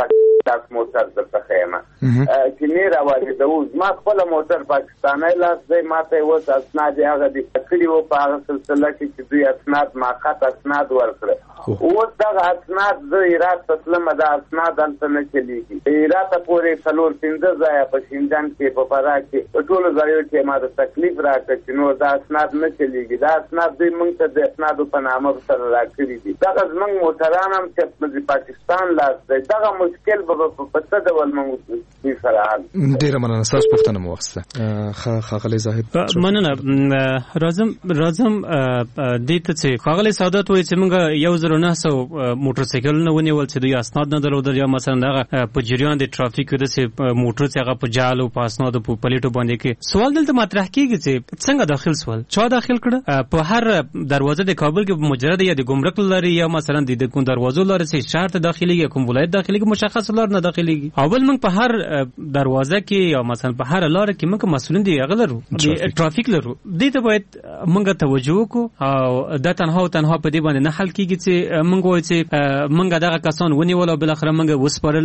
لاس موټر درته ښیم چې نه راوالېدو. زما خپله موټر پاکستانی لاس دی، ما ته یې اوس اسناد یې هغه دي کړي وو په هغه سلسله کې چې دوی اسناد ماخط اسناد ورکړه. اوس دغه اسناد زه هرات ته تلمه، دا اسناد هلته نه چلېږي. هراته پورې څلور پنځه ځایه په شینجان کې په فراه کې په ټولو ځایو کې ما ته تکلیف راکړه چې نور دا اسناد نه چلېږي. دا اسناد دوی موږ ته د اسنادو په نامه سره راکړي دي. دغه زموږ موټران هم چې د پاکستان لاس دی، دغه مشکل به په څه ډول موږ دوی سره حل. ډېره مننه، ستاسو پوښتنه مو واخیسته. ښاغلی زاهد مننه. راځم راځم دې ته چې ښاغلی سعادت وایي چې موږ یو زر نه سو موټر سایکلونه ونیول چې دوی اسناد نه درلودل، یا مثلا دغه په جریان د ټرافیک داسې موټر چې هغه په جالو په اسنادو په پلیټو باندې کې. سوال دلته مطرح کېږي چې څنګه داخل سول، چا داخل کړه؟ په هر دروازه د کابل کې مجرد یا د ګمرک لري یا مثلا د کوم دروازو لري چې شهر ته داخليږي، کوم ولایت داخليږي، مشخص لار نه داخليږي. اول موږ په هر دروازه کې یا مثلا په هر لار کې موږ مسؤلین دی هغه لرو، د ټرافیک لرو. دې ته باید موږ توجه وکړو او دا تنها او تنها په دې باندې نه حل کېږي چې موږ وایو چې موږ دغه کسان ونیول او بل اخر موږ وسپارل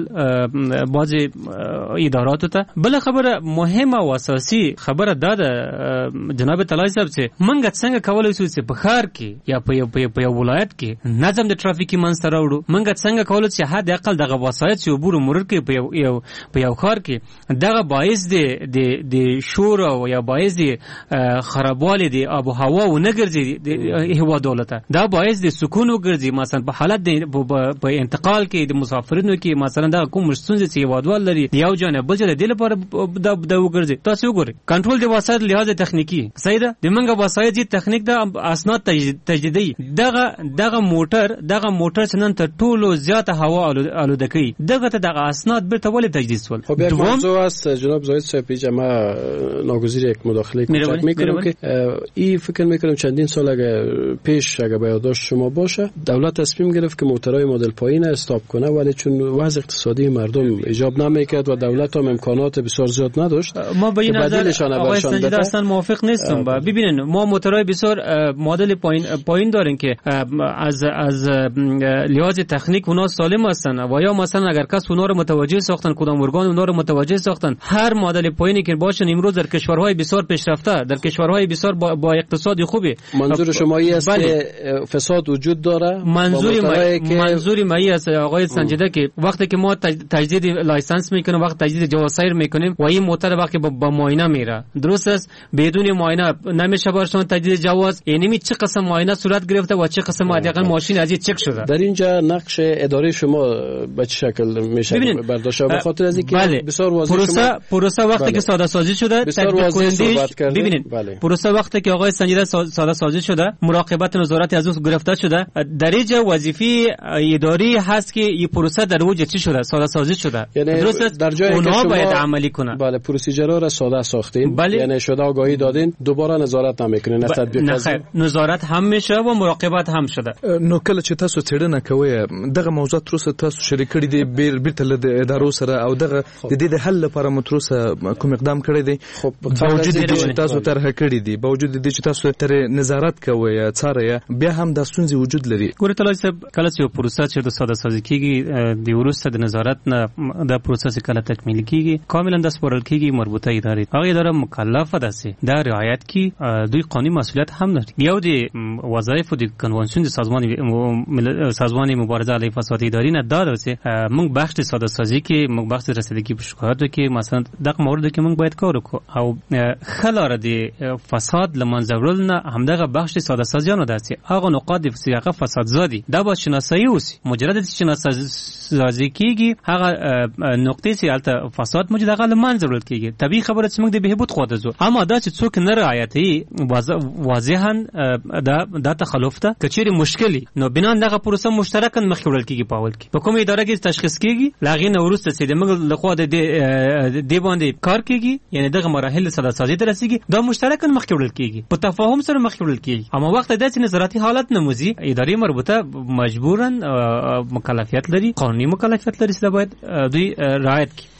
بعضې اداراتو ته. بل خبره مهمه او اساسي خبره دا ده جناب طلایي صاحب چې موږ څنګه کولی شو چې په ښار کې یا په یو ولایت کې نظم د ټرافیکي منځته راوړو. موږ څنګه کولی چې حد اقل دغه وسایط چې عبور مرور کې په یو په یو ښار کې دغه باعث د د شور او یا باعث د خرابوالي د آب و هوا ونه ګرځي د هیواد دولته، دا باعث د سکون وګرځي. مثلا په حالت د په انتقال کې د مسافرینو کې مثلا دا کوم ستونزې چې هیوادوال لري یو جانب بل جانب د لپاره دا دا وګرځي. تاسو وګورئ کنټرول د وسایط لحاظ تخنیکی صحیح ده، د منګه وسایط دي تخنیک دا اسناد تجدیدي. دغه دغه موټر دغه موټر څنن ته ټولو زیاته هوا آلوده کوي، دغه ته دغه اسناد به ولې تجدید سول؟ خب یک موضوع است جناب زاهد صاحب، پیش ما ناگزیر یک مداخله کوچک میکنم که این فکر میکنم چندین سال اگه پیش اگه به یادداشت شما باشه دولت تصمیم گرفت که موتورهای مدل پایین استاپ کنه، ولی چون وضع اقتصادی مردم ایجاب نمیکرد و دولت هم امکانات بسیار زیاد نداشت، ما به این نظر آقای سنجیده اصلا موافق نیستم. ببینین ما موتورهای بسیار مدل پایین پایین داریم که از از لحاظ تکنیک اونا سالم هستن و یا مثلا اگر کس اونا رو متوجه ساختن، کدام ارگان اونا رو متوجه ساختن، هر مدل پایینی که باشن امروز در کشورهای بسیار پیشرفته، در کشورهای بسیار با, با اقتصادی خوبی. منظور شما این است که فساد وجود داره؟ منظوری ما... منظوری ما این است آقای سنجیده که وقتی که ما تجدید لایسنس میکنیم، وقت تجدید جواز سایر میکنیم و این موتور وقتی با, با معاینه میره، درست است، بدون معاینه نمیشه برشون تجدید جواز. یعنی چه قسم معاینه صورت گرفته و چه قسم حداقل ماشین از این چک شده. در اینجا نقش اداره شما به چه شکل میشه برداشت؟ به خاطر از اینکه بله. بسیار واضح پروسه شما پروسه وقتی بله. که ساده سازی شده تطبیق کنندش ببینید بله. پروسه وقتی که آقای سنجیده ساده سازی شده، مراقبت نظارت از اون گرفته شده، در اینجا وظیفه اداری هست که این پروسه در اوج چی شده ساده سازی شده، یعنی درست در جایی اونها که باید عملی کنه. بله پروسیجرها را ساده ساختین بله. یعنی شده آگاهی دادین، دوباره نظارت نمیکنین، نه تطبیق نه خیر نظارت هم میشه و مراقبت هم شده. نو کله چې تاسو څېړنه کوئ دغه موضوع تر اوسه تاسو شریک کړي دي بیرته له ادارو سره او دغه د دې د حل لپاره مو تر اوسه کوم اقدام کړی دی؟ خب باوجود دې چې تاسو طرح کړی دي، باوجود دې چې تاسو تر نظارت کوئ څارئ، بیا هم د ستونزې وجود لري. ګوره طلایي صاحب کله چې پروسه چې د ساده سازي کیږي د وروسته د نظارت نه د پروسه کله تکمیل کیږي کاملا د سپارل کیږي مربوطه ادارې، هغه اداره مکلفه ده چې دا رعایت کی، دوی قانوني مسئولیت هم لري. یو د وظایف د کنوانسیون د سازمان سازمان مبارزه علیه فساد اداری نه دا ده چې موږ بخش د ساده سازي کې موږ بخش د رسیدګي په شکایاتو کې مثلا دغه مورد کې موږ باید کار وکړو او خلاره د فساد لمنځه وړل نه همدغه بخش د ساده سازیانو ده چې هغه نقاط د سیاقه فساد زادي دا با شناسایی اوسي، مجرد شناسایی کیږي هغه نقطې چې البته فساد موجود هغه لمنځه وړل کیږي. طبيعي خبره چې موږ د بهبود خو ده اما دا چې څوک نه رعایتي واضحا دا دا تخلف ته کچېری مشکلی نو بنا دغه پروسه مشترکاً مخکې وړل کیږي په اول کې په کومه اداره کې تشخیص کیږي لاغې نه ورسته چې د موږ لخوا د دې باندې کار کیږي، یعنی دغه مراحل ساده سازي ته رسیږي دا مشترکاً مخکې وړل کیږي، په تفاهم سره مخکې وړل کیږي. اما وخت د داسې نظارتي حالت نموزي ادارې مربوطه مجبوراً مکلفیت لري، قانوني مکلفیت لري چې باید دوی رعایت کړي.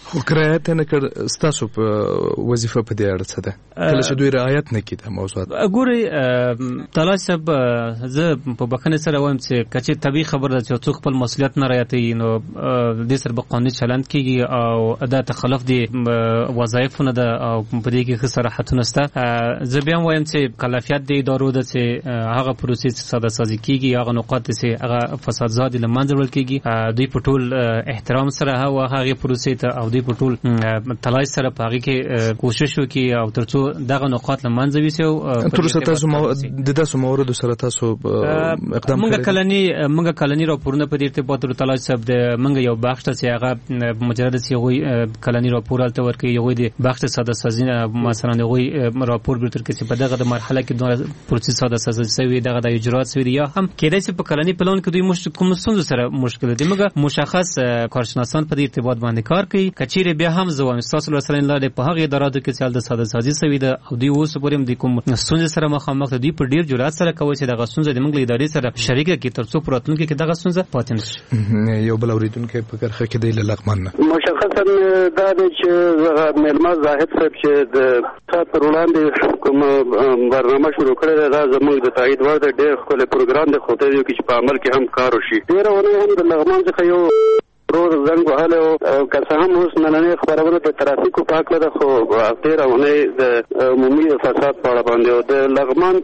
خو رعایت نه کړ ستاسو په وظیفه په دې اړه څه ده کله چې دوی رعایت نه کړي د موضوعات ګوري تلاش صاحب زه په بخنه سره وایم چې کچې طبي خبر ده چې څوک خپل مسؤلیت نه رعایتوي نو د سر په قانوني چلند کیږي او ادا تخلف دي وظایفونه ده او په دې کې صراحتونه سته. زه بیا وایم چې کلافیت د ادارو ده چې هغه پروسې ساده سازي کیږي هغه نقاط چې هغه فساد زاد لمنځه وړل کیږي دوی په ټول احترام سره هغه پروسې ته او دوی په ټول تلاش سره په هغه کې کوشش وکړي او ترڅو دغه نقاط لمنځه وي او تر څو تاسو د داسو موردو سره تاسو اقدام موږ کلنی موږ کلنی راپورونه په دې ارتباط تر تلاش صاحب د موږ یو بخش ته هغه مجرد سی غوي کلنی راپور الته ورکي یو د بخش ساده سازي مثلا غوي راپور به تر کې په دغه مرحله کې دوه پروسې ساده سازي سوي دغه د اجرات سوي یا هم کېدای شي په کلنی پلان کې دوی مشکل کوم څه سره مشکل دي موږ مشخص کارشناسان په دې ارتباط باندې کار کوي کچېره بیا هم زوام استاد الله لاره په هغه اداراتو کې چې د ساده سازي سوي ده او دوی اوس پورې د کوم سنځ سره مخامخ دي په ډیر جرأت سره کوي چې دغه سنځ د موږ ادارې سره شریک کی ترڅو پراتونکو کې دغه سنځ پاتې نشي. یو بل اوریدونکو په کرخه کې د لغمان مشخصا دا د چې ملما زاهد صاحب چې د تاسو وړاندې کوم برنامه شروع کړی دا زموږ د تایید ور د ډېر خپل پروګرام د خوته دی چې په عمل کې هم کار وشي. ډیر ونه هم د لغمان څخه یو روز زنګ وهاله او که څه هم اوس نننۍ خبرونه د ترافیکو په اړه ده خو تېره اونۍ د عمومي فساد په اړه باندې او د لغمان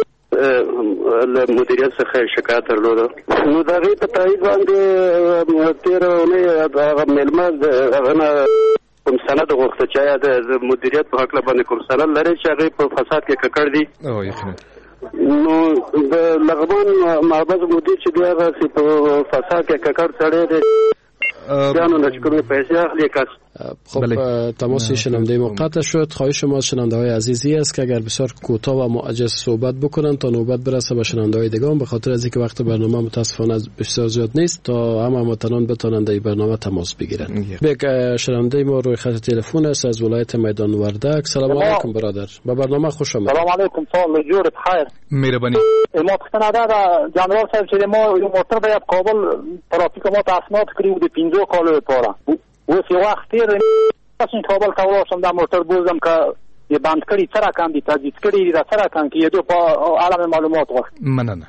د له مدیریت څخه شکایت درلوده نو د هغې په تایید باندې تېره اونۍ هغه مېلمه د هغه نه کوم سند غوښته چې د مدیریت په هکله باندې کوم سند لري چې هغې په فساد کې ککړ دي. او یقینا نو د لغمان معبد مدیر چې دی هغه په فساد کې ککړ سړی دی جانو نشکر پیسه اخلی کس. خب تماس شنونده موقت شد. خواهش شما شنونده های عزیزی است که اگر بسیار کوتاه و معجز صحبت بکنن تا نوبت برسه به شنونده های دیگه، به خاطر از اینکه وقت برنامه متاسفانه بسیار زیاد نیست تا همه هموطنان بتونن در برنامه تماس بگیرن. یک شنونده ما روی خط تلفن است از ولایت میدان وردک. سلام علیکم برادر، به برنامه خوش آمدید. سلام علیکم، سال جور بخیر. مهربانی. ما پختنه ده جنرال صاحب چې ما یو موټر د کابل ترافیک ما ته اسناد کړی د پنځو کالو لپاره. اوس یو وخت تیر تاسو کابل ته ورسم دا موټر بوزم که یې بند کړي سره کم دي تجدید کړي دا سره کم کې یو په اړه معلومات غوښتل. مننه.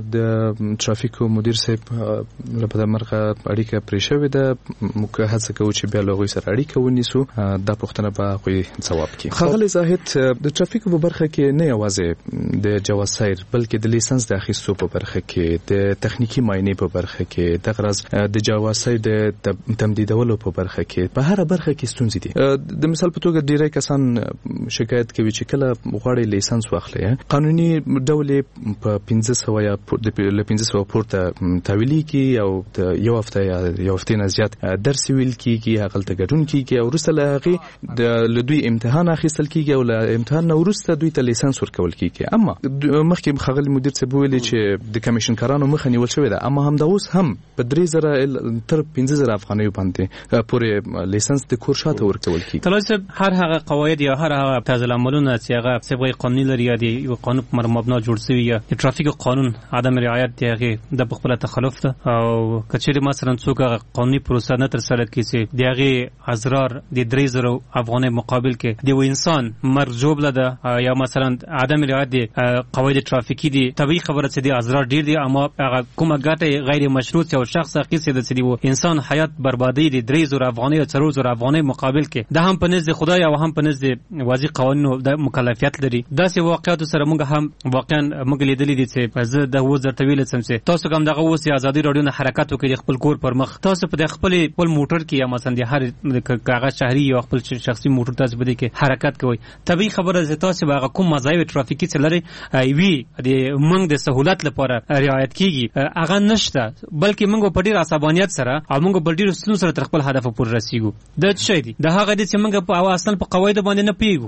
د ترافیکو مدیر صاحب په دې مرغه اړیکه پرې شوې ده، موږ هڅه کوو چې بیا له غوي سره اړیکه ونیسو دا پوښتنه به غوي ځواب کړي. خغلی زاهد د ترافیکو په برخه کې نه یوازې د جواز سیر بلکې د لیسنس د اخیستو په برخه کې د تخنیکی معاینې په برخه کې د غرض د جواز سیر د تمدیدولو په برخه کې په هر برخه کې ستونزې دي. د مثال په توګه ډیری کسان شکایت کوي چې کله غواړي لیسنس واخلي قانوني ډول په پنځه سوه یا له پنځه سوه پورته تحویلي کی او یو هفته یا یو هفته نه زیات درس ویل کیږي هغه ته ګډون کیږي او وروسته له هغه د لدوی امتحان اخیستل کیږي او له امتحان نه وروسته دوی ته لیسنس ورکول کیږي. اما مخکې خغلی مدیر څه ویل چې د کمیشن کارانو مخه نیول شوې ده، اما هم دا اوس هم په درې زره تر پنځه زره افغانیو باندې پورې لیسنس د کور شاته ورکول کیږي. تلاسه هر هغه قواعد یا هر هغه تعدیل عملونه چې هغه سبقه قانوني لري یا دی یو قانون پر مبنا جوړ شوی یا ترافیک قانون عدم رعایت دی هغه د خپل تخلف ده او کچېره مثلا څوک هغه قانوني پروسه نه تر سره کیږي دی هغه ازرار د درې زره افغاني مقابل کې دی و انسان مرجوب لده یا مثلا عدم رعایت دی قواعد ترافیکی دی طبيعي خبره چې دی ازرار ډیر دی اما هغه کومه ګټه غیر مشروط او شخص اخیسته د سړي و انسان حیات بربادي دی درې زره افغاني او څلور زره افغاني مقابل کې ده هم په نزد خدای او هم په نزد واضح قوانینو د مکلفیت لري. داسې واقعیت سره موږ هم واقعا موږ لیدلې دي چې زه د وزر طویل سم چې تاسو کوم دغه وسی ازادي رادیو نه حرکت وکړي خپل کور پر مخ تاسو په خپل خپل موټر کې یا مثلا د هر کاغذ شهري یا خپل شخصي موټر تاسو بده کې حرکت کوي. طبيعي خبره ده تاسو به کوم مزایاوي ترافیکي چې لري وی د موږ د سہولت لپاره رعایت کیږي هغه نشته بلکې موږ په ډیر عصبانیت سره او موږ په ډیر سلو سره خپل هدف پور رسیدو. د څه دی د هغه د چې موږ په اصل په قواعد باندې نه پیګو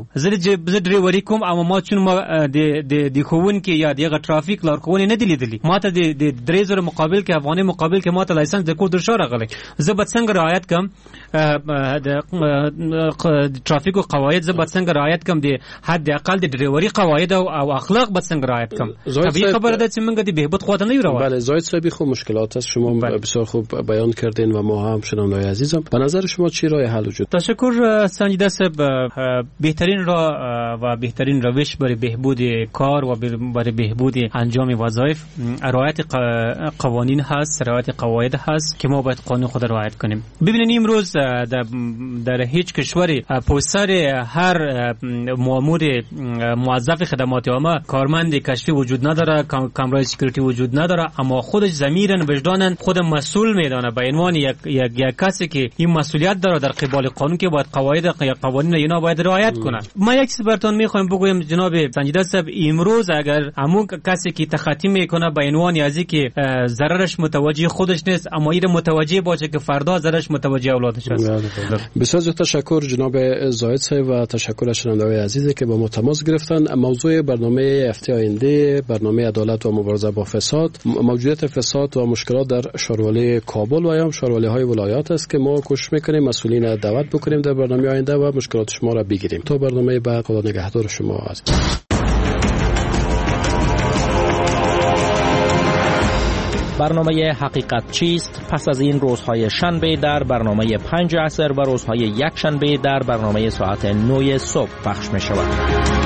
زه زه ډریوري کوم او ما چون ما د د د خوون کې یا دغه ترافیک لارښوونې نه دی لیدلې، ما ته د درې زره مقابل کې افغاني مقابل کې ما ته لایسنس د کور درشا راغلی، زه به څنګه رعایت کوم د ترافیک او قواعد، زه به څنګه رعایت کوم د حد اقل د ډریوري قواعد او اخلاق به څنګه رعایت کوم؟ طبیعی خبره ده چې موږ د بهبود خواته نه یو. بله زاید صاحبی خوب مشکلات است، شما بسیار خوب بیان کردین و ما هم شنوندگان عزیزم به نظر شما چی راه حل وجود؟ تشکر سنجیده صاحب. بهترین راه و بهترین روش برای بهبود کار و برای بهبود انجام وظایف رعایت قوانین هست، رعایت قواعد هست که ما باید قانون خود رعایت کنیم. ببینید امروز در, در هیچ کشوری پوستر هر مامور موظف خدمات عامه کارمند کشفی وجود نداره، کامرای سکیوریتی وجود نداره، اما خودش ضمیرن وجدانن خود مسئول میدانه به عنوان یک یک یک کسی که این مسئولیت داره در قبال قانون که باید قواعد یا قوانین اینا باید رعایت کنه. ما یک چیز براتون میخوایم بگویم جناب سنجیده صاحب، امروز اگر همون کسی که تخطی میکنه به عنوان ازی که ضررش متوجه خودش نیست، اما این متوجه باشه که فردا ضررش متوجه اولادش است. بسیار تشکر جناب زاید صاحب و تشکر از شنوندگان عزیزی که با ما تماس گرفتن. موضوع برنامه هفته آینده برنامه عدالت و مبارزه با فساد، موجودیت فساد و مشکلات در شاروالی کابل و یا شاروالی های ولایات است که ما کوشش میکنیم مسئولین دعوت بکنیم در برنامه آینده و مشکلات شما را بگیریم. تا برنامه بعد خدا نگهدار شما عزیز. برنامه حقیقت چیست پس از این روزهای شنبه در برنامه پنج عصر و روزهای یک شنبه در برنامه ساعت نه صبح پخش می شود.